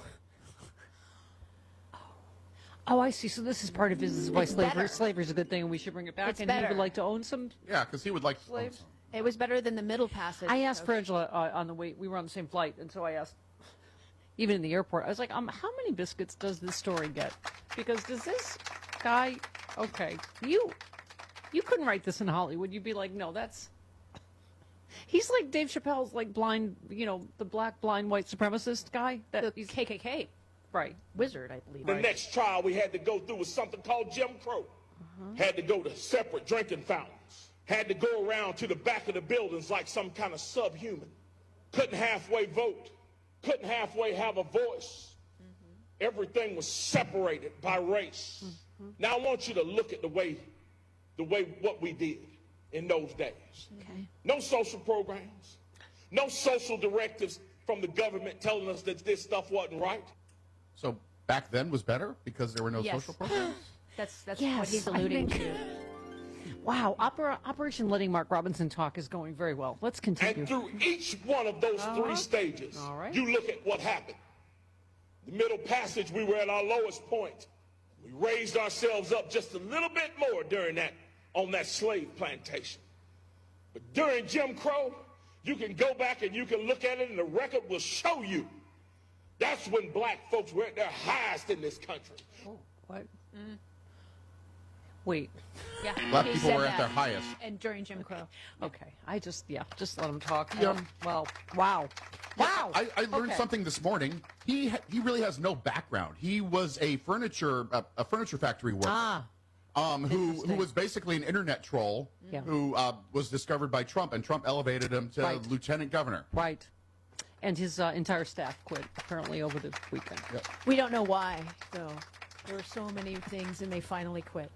Oh, I see. So this is part of his. This is why It's slavery better. slavery is a good thing, and we should bring it back. It's and he better. would like to own some. Yeah, because he would like to own slaves. some. It was better than the Middle Passage. I asked so- Frangela uh, on the way. We were on the same flight, and so I asked, even in the airport, I was like, um, how many biscuits does this story get? Because does this guy? Okay, you, you couldn't write this in Hollywood. You'd be like, no, that's. He's like Dave Chappelle's like blind, you know, the black blind white supremacist guy. That The K K K right. wizard, I believe. The next trial we had to go through was something called Jim Crow. Had to go to separate drinking fountains. Had to go around to the back of the buildings like some kind of subhuman. Couldn't halfway vote. Couldn't halfway have a voice. Everything was separated by race. Now I want you to look at the way, the way what we did in those days. Okay. No social programs. No social directives from the government telling us that this stuff wasn't right. So back then was better because there were no Yes. social programs? That's that's Yes, what he's I alluding think- to. Wow, Opera, Operation Letting Mark Robinson Talk is going very well. Let's continue. And through each one of those Uh-huh. three stages, All right. you look at what happened. The Middle Passage, we were at our lowest point. We raised ourselves up just a little bit more during that, on that slave plantation. But during Jim Crow, you can go back and you can look at it and the record will show you. That's when black folks were at their highest in this country. Oh, what? Wait. Yeah, Black he people said were at that. their highest. And during Jim Crow. Okay, I just yeah, just let him talk. Yeah. Um, well, wow, wow. I, I learned Okay. something this morning. He ha- he really has no background. He was a furniture a, a furniture factory worker. Ah, Um, who who Interesting. was basically an internet troll Yeah. who uh, was discovered by Trump, and Trump elevated him to Right. lieutenant governor. right. And his uh, entire staff quit apparently over the weekend. We don't know why, though. There were so many things, and they finally quit.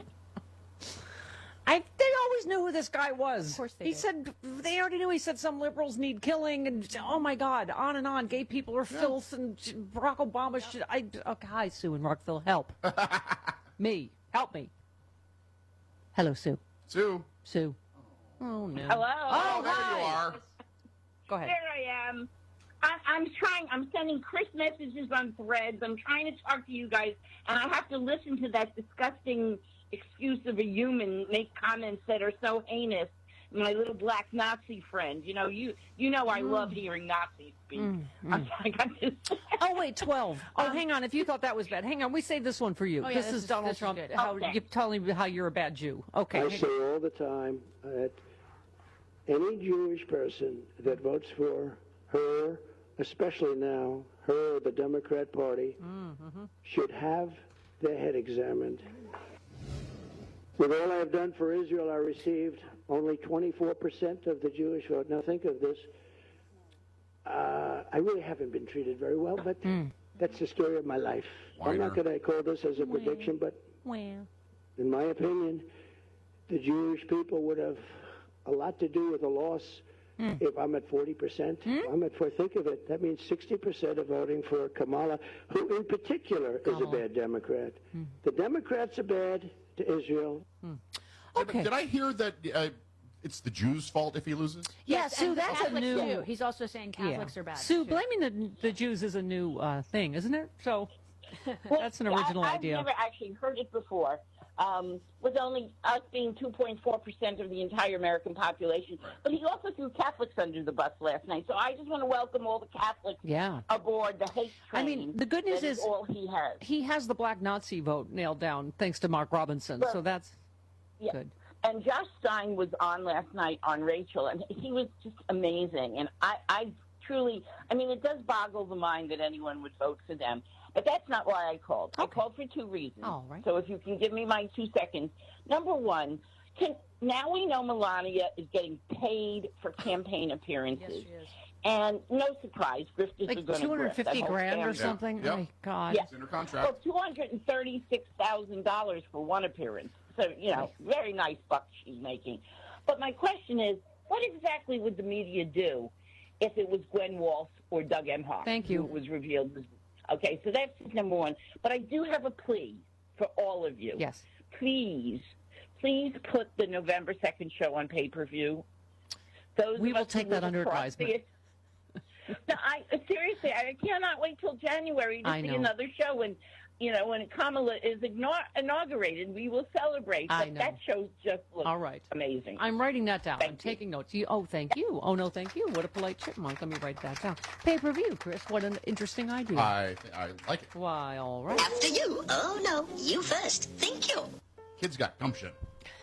I they always knew who this guy was. Of course they He did. said they already knew. He said some liberals need killing, and oh my God, on and on. Gay people are filth, and Barack Obama should. I okay, hi Sue in Rockville, help me, help me. Hello, Sue. Sue. Sue. Oh no. Hello. Oh, there hi. you are. Go ahead. Here I am. I, I'm trying. I'm sending Chris messages on Threads. I'm trying to talk to you guys, and I have to listen to that disgusting excuse of a human make comments that are so heinous. My little black Nazi friend. You know, you you know I love hearing Nazis speak. Mm, I'm sorry, I just. Oh wait, twelve. Oh, hang on. If you thought that was bad, hang on. We saved this one for you. Oh, yeah, this, this is is- Donald this is Trump. good. How Okay. you telling me how you're a bad Jew? Okay. I hang say on. all the time that any Jewish person that votes for her, especially now, her, the Democrat Party, Mm-hmm. should have their head examined. With all I have done for Israel, I received only twenty-four percent of the Jewish vote. Now think of this. Uh, I really haven't been treated very well, but that's the story of my life. I'm not Whiner. going to call this as a prediction, but Well. in my opinion, the Jewish people would have a lot to do with the loss if I'm at forty percent. I'm at four. Think of it. That means sixty percent are voting for Kamala, who in particular is a bad Democrat. The Democrats are bad to Israel. Okay. Did I hear that uh, it's the Jews' fault if he loses? Yeah, Yes, Sue, and the that's a Catholics new. too. He's also saying Catholics Yeah. are bad. Sue, too. blaming the the Jews is a new uh, thing, isn't it? So That's an original I, idea. I've never actually heard it before. Um, with only us being two point four percent of the entire American population. But he also threw Catholics under the bus last night. So I just want to welcome all the Catholics Yeah. aboard the hate train. I mean, the good news That is all he has. He has the black Nazi vote nailed down, thanks to Mark Robinson. Well, so that's Yeah. good. And Josh Stein was on last night on Rachel, and he was just amazing. And I, I truly, I mean, it does boggle the mind that anyone would vote for them. But that's not why I called. I called for two reasons. All right. So if you can give me my two seconds. Number one, can, now we know Melania is getting paid for campaign appearances. Yes, she is. And no surprise, grifters Like are going to two hundred fifty grand or something? Yeah. Oh, my God. Yeah. It's in her contract. Well, two hundred thirty-six thousand dollars for one appearance. So, you know, very nice bucks she's making. But my question is, what exactly would the media do if it was Gwen Walsh or Doug Emhoff? Thank you. Who was revealed. Okay, so that's number one. But I do have a plea for all of you. Yes. Please, please put the November second show on pay-per-view. Those We of will us who take that live under across advisement. the- No, I seriously, I cannot wait till January to I see know. another show. When you know, when Kamala is igno- inaugurated, we will celebrate. I But know. that show just looks All right. amazing. I'm writing that down. Thank I'm you. taking notes. You, oh, thank you. Oh, no, thank you. What a polite chipmunk. Let me write that down. Pay-per-view, Chris. What an interesting idea. I I like it. Why, all right. After you. Oh, no. You first. Thank you. Kids got gumption.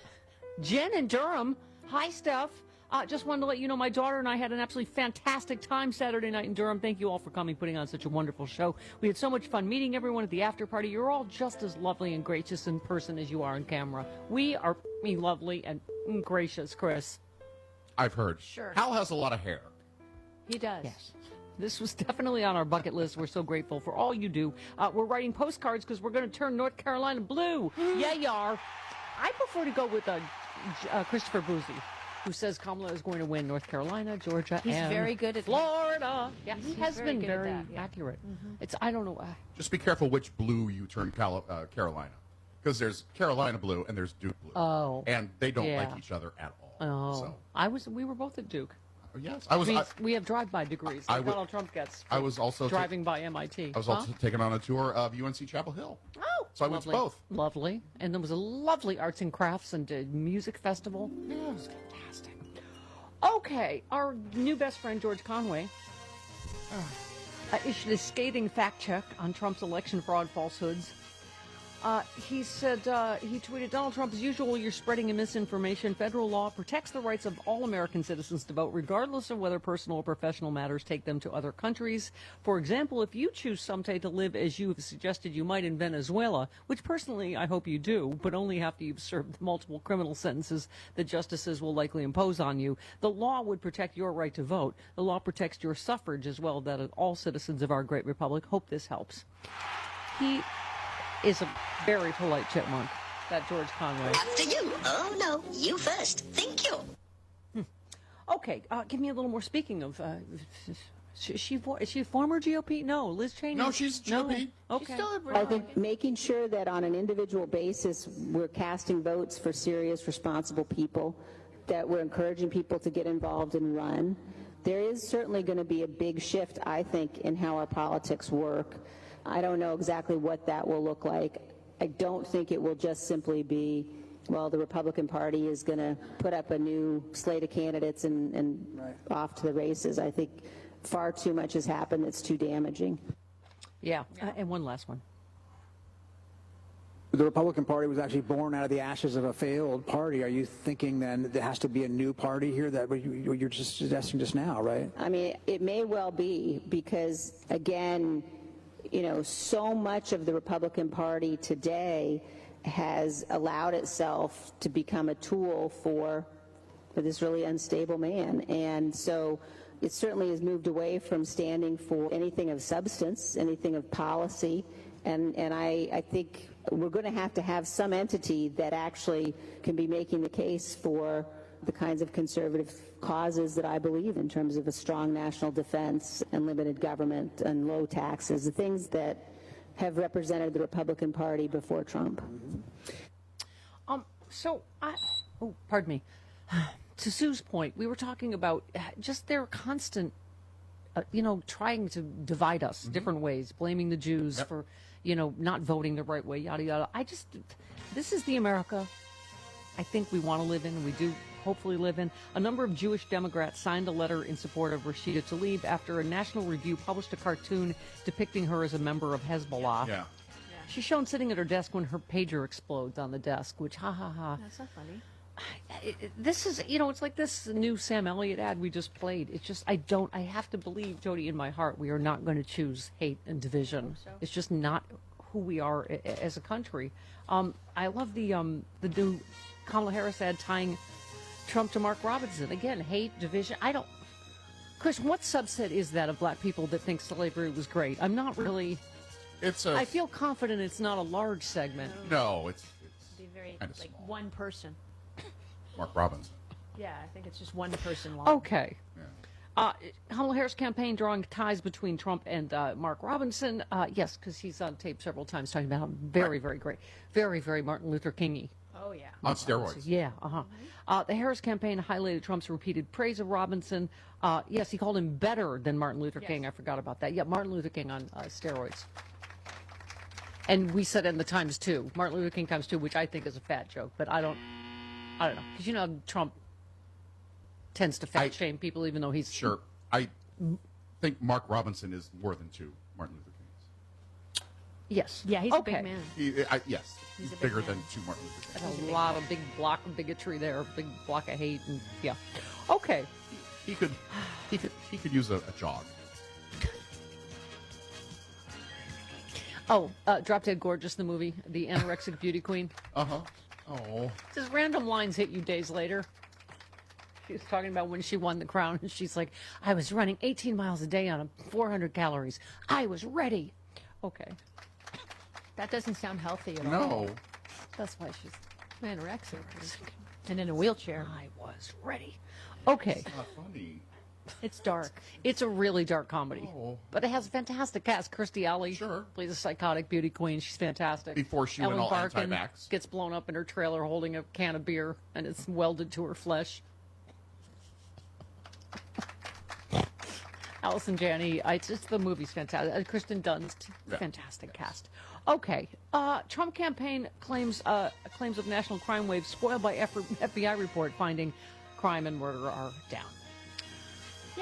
Jen in Durham. Hi, Steph. Uh, just wanted to let you know my daughter and I had an absolutely fantastic time Saturday night in Durham. Thank you all for coming, putting on such a wonderful show. We had so much fun meeting everyone at the after party. You're all just as lovely and gracious in person as you are on camera. We are me lovely and mm, gracious, Chris. I've heard. Sure. Hal has a lot of hair. He does. Yes. This was definitely on our bucket list. We're so grateful for all you do. Uh, we're writing postcards because we're going to turn North Carolina blue. Yeah, you are. I prefer to go with uh, J- uh, Christopher Boozy, who says Kamala is going to win North Carolina, Georgia, He's and very good at Florida. Yes, He's he has very been good at very that, yeah. accurate. It's I don't know. Uh, Just be careful which blue you turn Cal- uh, Carolina, because there's Carolina blue and there's Duke blue. Oh. And they don't Yeah. like each other at all. oh, So, I was. We were both at Duke. yes, I was. we, I, we have drive-by degrees. I Like would- Donald Trump gets. I was also driving by M I T. I was Huh? also taken on a tour of U N C Chapel Hill. Oh, So I went to lovely. both. Lovely, and there was a lovely arts and crafts and uh, music festival. Yeah. It was fantastic. Okay, our new best friend George Conway uh, issued a scathing fact check on Trump's election fraud falsehoods. Uh, he said, uh, he tweeted, Donald Trump, as usual, you're spreading misinformation. Federal law protects the rights of all American citizens to vote, regardless of whether personal or professional matters take them to other countries. For example, if you choose someday to live as you have suggested you might in Venezuela, which personally I hope you do, but only after you've served multiple criminal sentences that justices will likely impose on you, the law would protect your right to vote. The law protects your suffrage as well, that all citizens of our great republic. Hope this helps. He is a very polite chipmunk, that George Conway. After you. Oh, no. You first. Thank you. Okay, uh, give me a little more. Speaking of, uh, is she is she a former G O P? No, Liz Cheney. No, she's G O P. No. Okay. I think making sure that on an individual basis we're casting votes for serious, responsible people, that we're encouraging people to get involved and run. There is certainly going to be a big shift, I think, in how our politics work. I don't know exactly what that will look like. I don't think it will just simply be, well, the Republican Party is going to put up a new slate of candidates and, and right. off to the races. I think far too much has happened that's too damaging. Yeah, uh, and one last one. The Republican Party was actually born out of the ashes of a failed party. Are you thinking then there has to be a new party here? That what you- you're just suggesting just now, right? I mean, it may well be because, again, you know, so much of the Republican Party today has allowed itself to become a tool for, for this really unstable man. And so it certainly has moved away from standing for anything of substance, anything of policy. And, and I, I think we're going to have to have some entity that actually can be making the case for the kinds of conservative causes that I believe in terms of a strong national defense and limited government and low taxes, the things that have represented the Republican Party before Trump. Um. So I. Oh, pardon me. To Sue's point, we were talking about uh, just their constant uh, you know, trying to divide us different ways, blaming the Jews Yep. for, you know, not voting the right way, yada, yada. I just, this is the America I think we want to live in, and we do hopefully live in. A number of Jewish Democrats signed a letter in support of Rashida Tlaib after a National Review published a cartoon depicting her as a member of Hezbollah. Yeah. She's shown sitting at her desk when her pager explodes on the desk, which, ha ha ha. That's not funny. It- it- This is, you know, it's like this new Sam Elliott ad we just played. It's just, I don't, I have to believe, Jody, in my heart, we are not going to choose hate and division. so. It's just not who we are a- a- as a country. Um, I love the um, the new Kamala Harris ad tying Trump to Mark Robinson. Again, hate, division. I don't, Chris, what subset is that of black people that think slavery was great? I'm not really, It's a I feel confident it's not a large segment. no. It's, it's Be very Kinda like small. one person. Mark Robinson. Yeah, I think it's just one person long. Okay. Uh, Kamala Harris campaign drawing ties between Trump and uh, Mark Robinson. Uh, yes, because he's on tape several times talking about how very, very great, very, very Martin Luther King-y. Oh yeah. On steroids. Yeah, uh-huh. Uh, the Harris campaign highlighted Trump's repeated praise of Robinson. Uh, yes, he called him better than Martin Luther King. I forgot about that. Yeah, Martin Luther King on uh, steroids. And we said in the Times two, Martin Luther King times two, which I think is a fat joke, but I don't, I don't know, because you know Trump tends to fat shame people, even though he's Sure. I think Mark Robinson is more than two Martin Luther Kings. Yes. Yeah, he's a Okay. big man. He, I, yes, He's he's, a big bigger man. than two Martin Luther Kings. That's a lot of big block of bigotry there, big block of hate, and yeah. Okay. He could, he could, he could use a, a jog. Oh, uh, Drop Dead Gorgeous, the movie, the anorexic beauty queen. Uh huh. Oh. Just random lines hit you days later. She was talking about when she won the crown, and she's like, I was running eighteen miles a day on a four hundred calories. I was ready. Okay. That doesn't sound healthy at all. No. That's why she's Anorexic. And in a wheelchair. I was ready. Okay. It's not funny. It's dark. It's a really dark comedy. Oh. But it has a fantastic cast. Kirstie Alley Sure. plays a psychotic beauty queen. She's fantastic. Before she Ellen went all Barkin anti-vax. gets blown up in her trailer holding a can of beer, and it's welded to her flesh. Allison Janney, I, it's just the movie's fantastic. Uh, Kristen Dunst, Yeah. fantastic cast. Okay, uh, Trump campaign claims uh, claims of national crime wave spoiled by F- FBI report finding crime and murder are down. Yeah.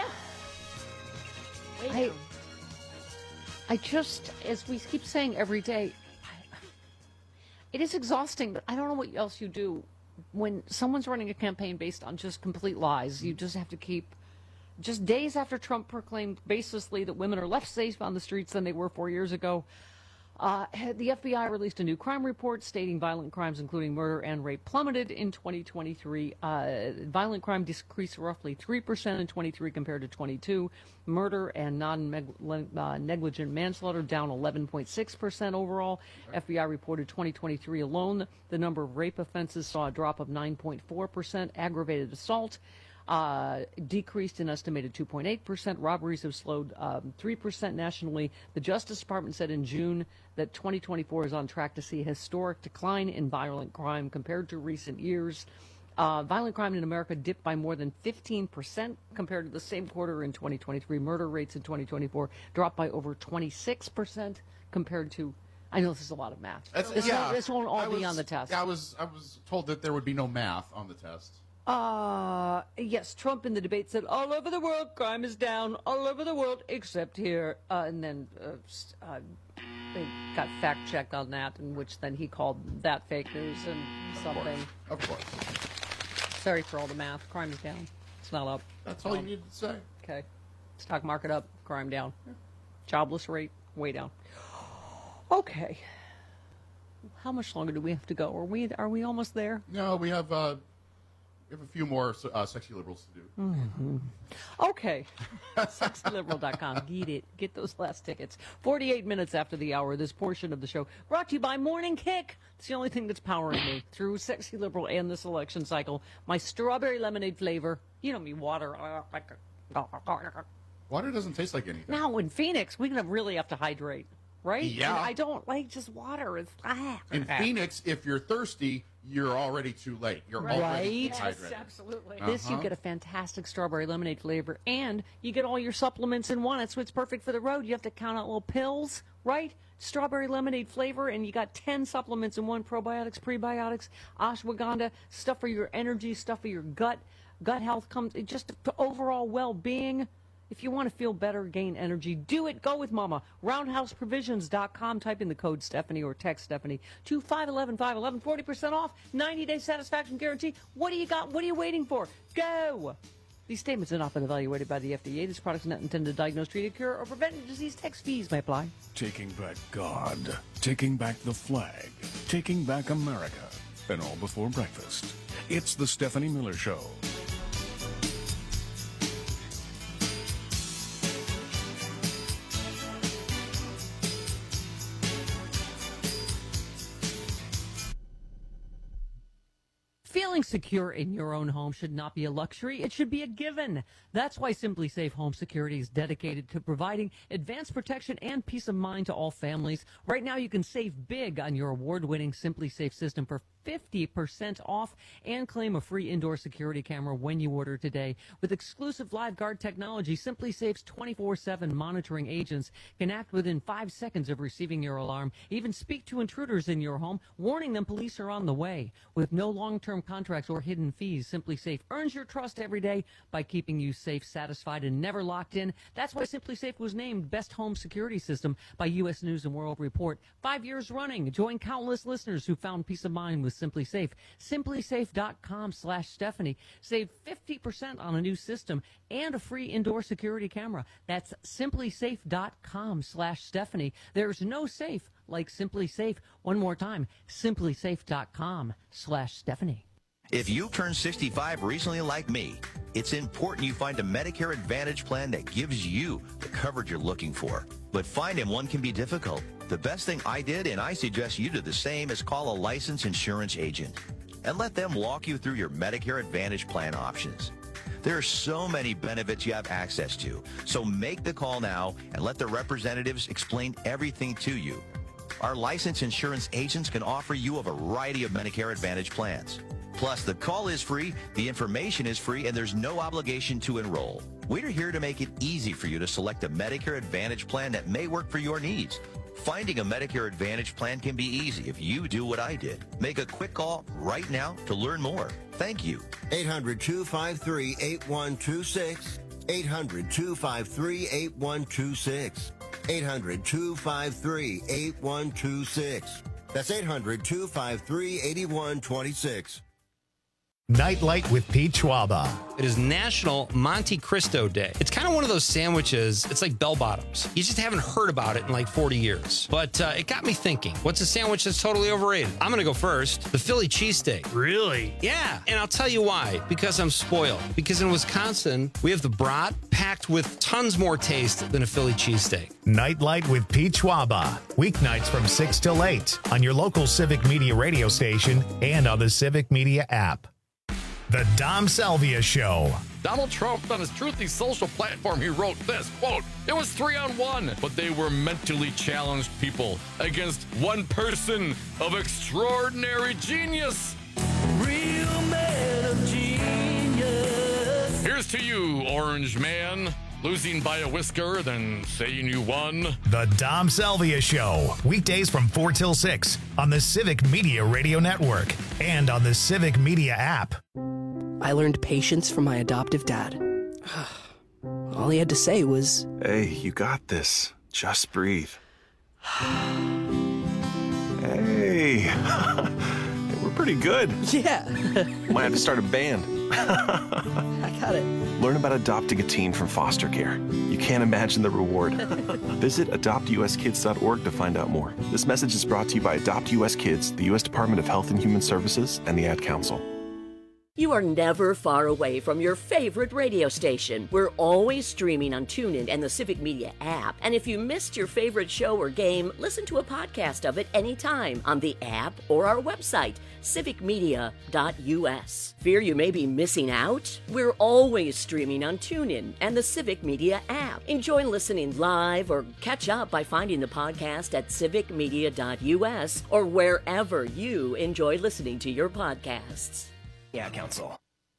Way I, down. I just, as we keep saying every day, I, it is exhausting, but I don't know what else you do when someone's running a campaign based on just complete lies. You just have to keep, just days after Trump proclaimed baselessly that women are less safe on the streets than they were four years ago, Uh, the F B I released a new crime report stating violent crimes, including murder and rape, plummeted in twenty twenty-three. Uh, violent crime decreased roughly three percent in twenty-three compared to twenty-two. Murder and non-negligent manslaughter down eleven point six percent overall. F B I reported twenty twenty-three alone, the number of rape offenses saw a drop of nine point four percent. Aggravated assault Uh, decreased an estimated two point eight percent. Robberies have slowed um, three percent nationally. The Justice Department said in June that twenty twenty-four is on track to see a historic decline in violent crime compared to recent years. Uh, violent crime in America dipped by more than fifteen percent compared to the same quarter in twenty twenty-three. Murder rates in twenty twenty-four dropped by over twenty-six percent compared to, I know this is a lot of math. That's, This, yeah, won't, this won't all I be was- on the test. I was I was told that there would be no math on the test. Uh, yes, Trump in the debate said, all over the world, crime is down, all over the world, except here. Uh, and then uh, s- uh, they got fact-checked on that, in which then he called that fake news and something. Of course. Sorry for all the math. Crime is down. It's not up. That's all you need to say. Okay. Stock market up, crime down. Jobless rate way down. Okay. How much longer do we have to go? Are we are we almost there? No, we have uh, we have a few more uh, sexy liberals to do. Mm-hmm. Okay. sexy liberal dot com. Get it. Get those last tickets. forty-eight minutes after the hour, this portion of the show brought to you by Morning Kick. It's the only thing that's powering me through Sexy Liberal and this election cycle. My strawberry lemonade flavor. You know me, water. Water doesn't taste like anything. Now in Phoenix, we're going to really have to hydrate. right? Yeah. And I don't like just water. It's, ah. In Phoenix, if you're thirsty, you're already too late. You're Right. already Yes, dehydrated. absolutely. This, you Uh-huh. get a fantastic strawberry lemonade flavor, and you get all your supplements in one. That's what's perfect for the road. You have to count out little pills, right? Strawberry lemonade flavor, and you got ten supplements in one: probiotics, prebiotics, ashwagandha, stuff for your energy, stuff for your gut. Gut health comes just for overall well-being. If you want to feel better, gain energy, do it. Go with Mama. roundhouse provisions dot com. Type in the code Stephanie or text Stephanie to five eleven five eleven. forty percent off. ninety-day satisfaction guarantee. What do you got? What are you waiting for? Go! These statements have not been evaluated by the F D A. This product is not intended to diagnose, treat, cure, or prevent a disease. Tax fees may apply. Taking back God, taking back the flag, taking back America, and all before breakfast. It's the Stephanie Miller Show. Feeling secure in your own home should not be a luxury. It should be a given. That's why Simply Safe Home Security is dedicated to providing advanced protection and peace of mind to all families. Right now, you can save big on your award-winning Simply Safe system for fifty percent off and claim a free indoor security camera when you order today. With exclusive live guard technology, Simply Safe's twenty-four seven monitoring agents can act within five seconds of receiving your alarm, even speak to intruders in your home, warning them police are on the way. With no long-term contracts or hidden fees, Simply Safe earns your trust every day by keeping you safe, satisfied, and never locked in. That's why Simply Safe was named Best Home Security System by U S News and World Report. Five years running. Join countless listeners who found peace of mind with Simply Safe. simply safe dot com slash Stephanie. Save fifty percent on a new system and a free indoor security camera. That's simply safe dot com slash Stephanie. There's no safe like Simply Safe. One more time, simply safe dot com slash Stephanie. If you turned sixty-five recently like me, it's important you find a Medicare Advantage plan that gives you the coverage you're looking for. But finding one can be difficult. The best thing I did, and I suggest you do the same, is call a licensed insurance agent and let them walk you through your Medicare Advantage plan options. There are so many benefits you have access to, so make the call now and let the representatives explain everything to you. Our licensed insurance agents can offer you a variety of Medicare Advantage plans. Plus, the call is free, the information is free, and there's no obligation to enroll. We're here to make it easy for you to select a Medicare Advantage plan that may work for your needs. Finding a Medicare Advantage plan can be easy if you do what I did. Make a quick call right now to learn more. Thank you. eight hundred, two five three, eight one two six. eight hundred, two five three, eight one two six. eight hundred, two five three, eight one two six. That's eight hundred, two five three, eight one two six. Nightlight with Pete Schwaba. It is National Monte Cristo Day. It's kind of one of those sandwiches. It's like bell bottoms. You just haven't heard about it in like forty years. But uh, it got me thinking, what's a sandwich that's totally overrated? I'm going to go first. The Philly cheesesteak. Really? Yeah. And I'll tell you why. Because I'm spoiled. Because in Wisconsin, we have the brat packed with tons more taste than a Philly cheesesteak. Nightlight with Pete Schwaba. Weeknights from six till eight on your local Civic Media radio station and on the Civic Media app. The Dom Salvia Show. Donald Trump, on his Truthy social platform, he wrote this, quote, "It was three on one, but they were mentally challenged people against one person of extraordinary genius." Real man of genius. Here's to you, Orange Man. Losing by a whisker, then saying you won. The Dom Salvia Show. Weekdays from four till six on the Civic Media Radio Network and on the Civic Media app. I learned patience from my adoptive dad. All he had to say was, "Hey, you got this. Just breathe." Hey, we're pretty good. Yeah. Might have to start a band. I got it. Learn about adopting a teen from foster care. You can't imagine the reward. Visit adopt u s kids dot org to find out more. This message is brought to you by Adopt U S Kids, the U S Department of Health and Human Services, and the Ad Council. You are never far away from your favorite radio station. We're always streaming on TuneIn and the Civic Media app. And if you missed your favorite show or game, listen to a podcast of it anytime on the app or our website, civic media dot u s. Fear you may be missing out? We're always streaming on TuneIn and the Civic Media app. Enjoy listening live or catch up by finding the podcast at civic media dot u s or wherever you enjoy listening to your podcasts. Yeah, Council.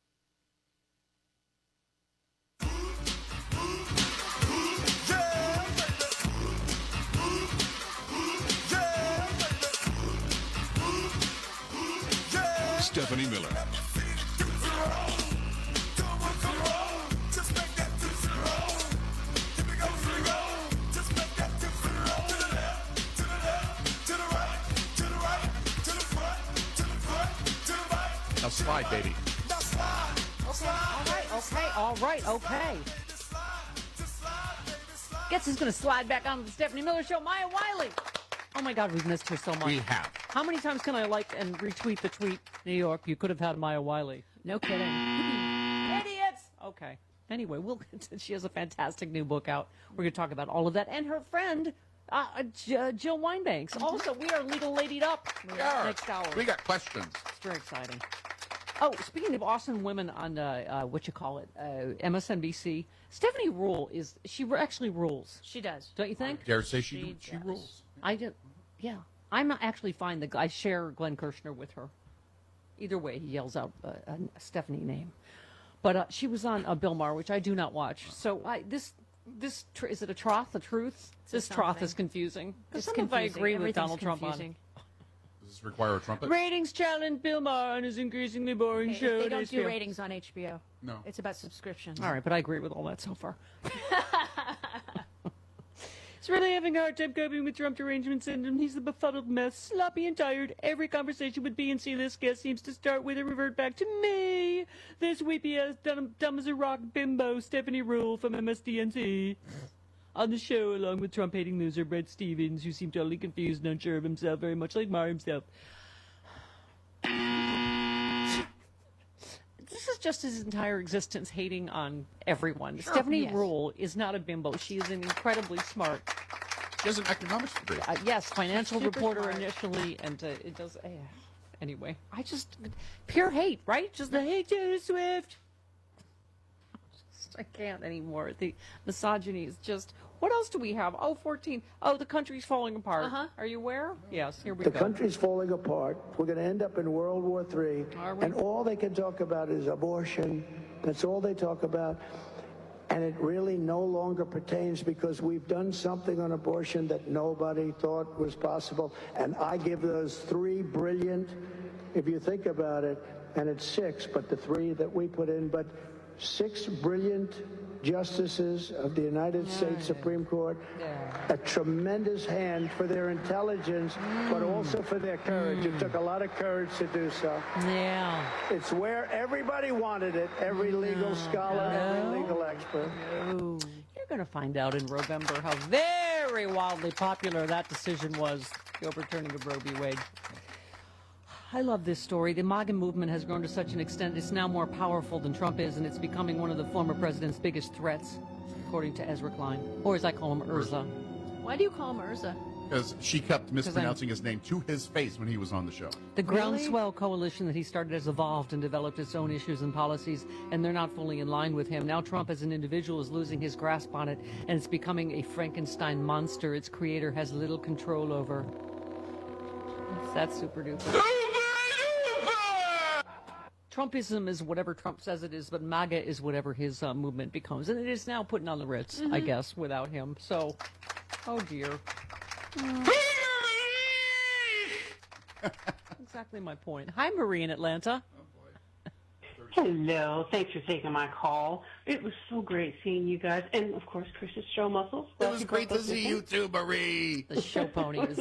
Stephanie Miller. Now slide, baby. Okay, all right, okay, all right, okay. Guess who's going to slide back on the Stephanie Miller Show? Maya Wiley. Oh, my God, we've missed her so much. We have. How many times can I like and retweet the tweet, New York, you could have had Maya Wiley? No kidding. Idiots! Okay. Anyway, we'll. She has a fantastic new book out. We're going to talk about all of that. And her friend, uh, J- Jill Winebanks. Also, we are legal ladied up We are. next hour. We got questions. It's very exciting. Oh, speaking of awesome women on, uh, uh, what you call it, uh, M S N B C, Stephanie Rule is, she actually rules. She does. Don't you think? Dare say she, She she does. rules. I did, yeah. I'm actually fine. The, I share Glenn Kirshner with her. Either way, he yells out uh, a Stephanie name. But uh, she was on uh, Bill Maher, which I do not watch. So I, this, this tr- is it a troth, a truth? It's this a troth something. is confusing. It's Some of I confusing. agree with Everything's Donald Trump on. confusing. Does this require a trumpet? Ratings challenge Bill Maher and his increasingly boring Hey, show. if they on don't H do B O. ratings on H B O. No. It's about subscriptions. All right, but I agree with all that so far. He's really having a hard time coping with Trump derangement syndrome. He's a befuddled mess, sloppy and tired. Every conversation with B and C-list guest seems to start with a revert back to me. This weepy-ass, dumb, dumb as a rock bimbo, Stephanie Rule from M S D N C. On the show, along with Trump-hating loser Brett Stevens, who seemed totally confused and unsure of himself, very much like Maher himself. This is just his entire existence hating on everyone. Sure. Stephanie Yes. Rule is not a bimbo. She is an incredibly smart, She has an economics degree. uh, yes, financial Super reporter smart. initially, and uh, it does. Uh, anyway, I just pure hate, right? Just the hate Taylor Swift. Just, I can't anymore. The misogyny is just. What else do we have? Oh, fourteen. Oh, the country's falling apart. Uh-huh. Are you aware? Yes. Here we The go. country's falling apart. We're going to end up in World War Three. Are we? And all they can talk about is abortion. That's all they talk about. And it really no longer pertains because we've done something on abortion that nobody thought was possible. And I give those three brilliant, if you think about it, and it's six, but the three that we put in, but six brilliant justices of the United States Supreme Court, a tremendous hand for their intelligence, but also for their courage. It took a lot of courage to do so. Yeah. It's where everybody wanted it, every legal scholar, every legal expert. No. You're going to find out in November how very wildly popular that decision was, the overturning of Roe v. Wade. I love this story. The MAGA movement has grown to such an extent it's now more powerful than Trump is, and it's becoming one of the former president's biggest threats, according to Ezra Klein, or as I call him, Urza. Why do you call him Urza? Because she kept mispronouncing his name to his face when he was on the show. The Groundswell coalition that he started has evolved and developed its own issues and policies, and they're not fully in line with him. Now Trump as an individual is losing his grasp on it, and it's becoming a Frankenstein monster its creator has little control over. That's super duper. Trumpism is whatever Trump says it is, but MAGA is whatever his uh, movement becomes. And it is now putting on the Ritz, I Mhm. guess, without him. So, oh dear. Exactly my point. Hi, Marie in Atlanta. Hello. Thanks for taking my call. It was so great seeing you guys. And, of course, Chris's show muscles. It was great to see you too, Marie. The show ponies.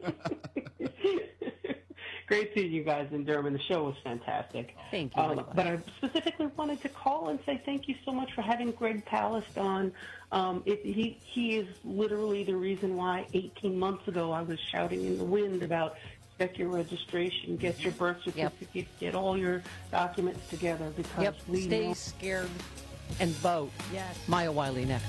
Great seeing you guys in Durham. The show was fantastic. Thank you. Um, but I specifically wanted to call and say thank you so much for having Greg Palast on. Um, it, he, he is literally the reason why eighteen months ago I was shouting in the wind about get your registration, get your birth certificate, yep. get all your documents together because yep. we Stay know- scared and vote. Yes. Maya Wiley next.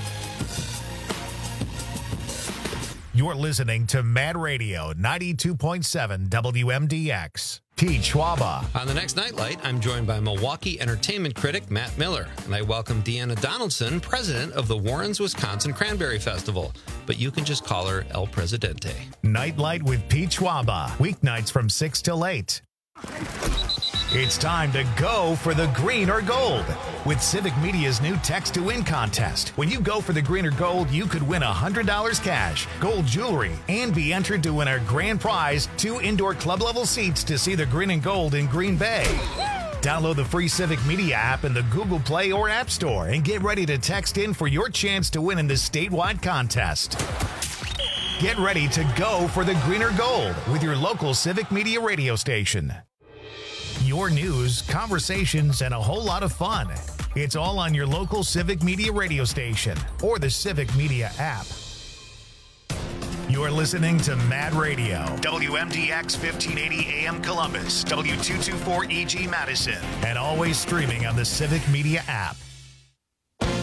You're listening to Mad Radio ninety-two point seven W M D X. Pete Schwaba. On the next Nightlight, I'm joined by Milwaukee entertainment critic Matt Miller, and I welcome Deanna Donaldson, president of the Warrens, Wisconsin Cranberry Festival, but you can just call her El Presidente. Nightlight with Pete Schwaba, weeknights from six till eight. It's time to go for the green or gold with Civic Media's new Text to Win contest. When you go for the green or gold, you could win one hundred dollars cash, gold jewelry, and be entered to win our grand prize, two indoor club-level seats to see the green and gold in Green Bay. Download the free Civic Media app in the Google Play or App Store and get ready to text in for your chance to win in this statewide contest. Get ready to go for the green or gold with your local Civic Media radio station. Your news, conversations, and a whole lot of fun. It's all on your local Civic Media radio station or the Civic Media app. You're listening to Mad Radio, W M D X fifteen eighty A M Columbus, W two twenty-four E G Madison, and always streaming on the Civic Media app.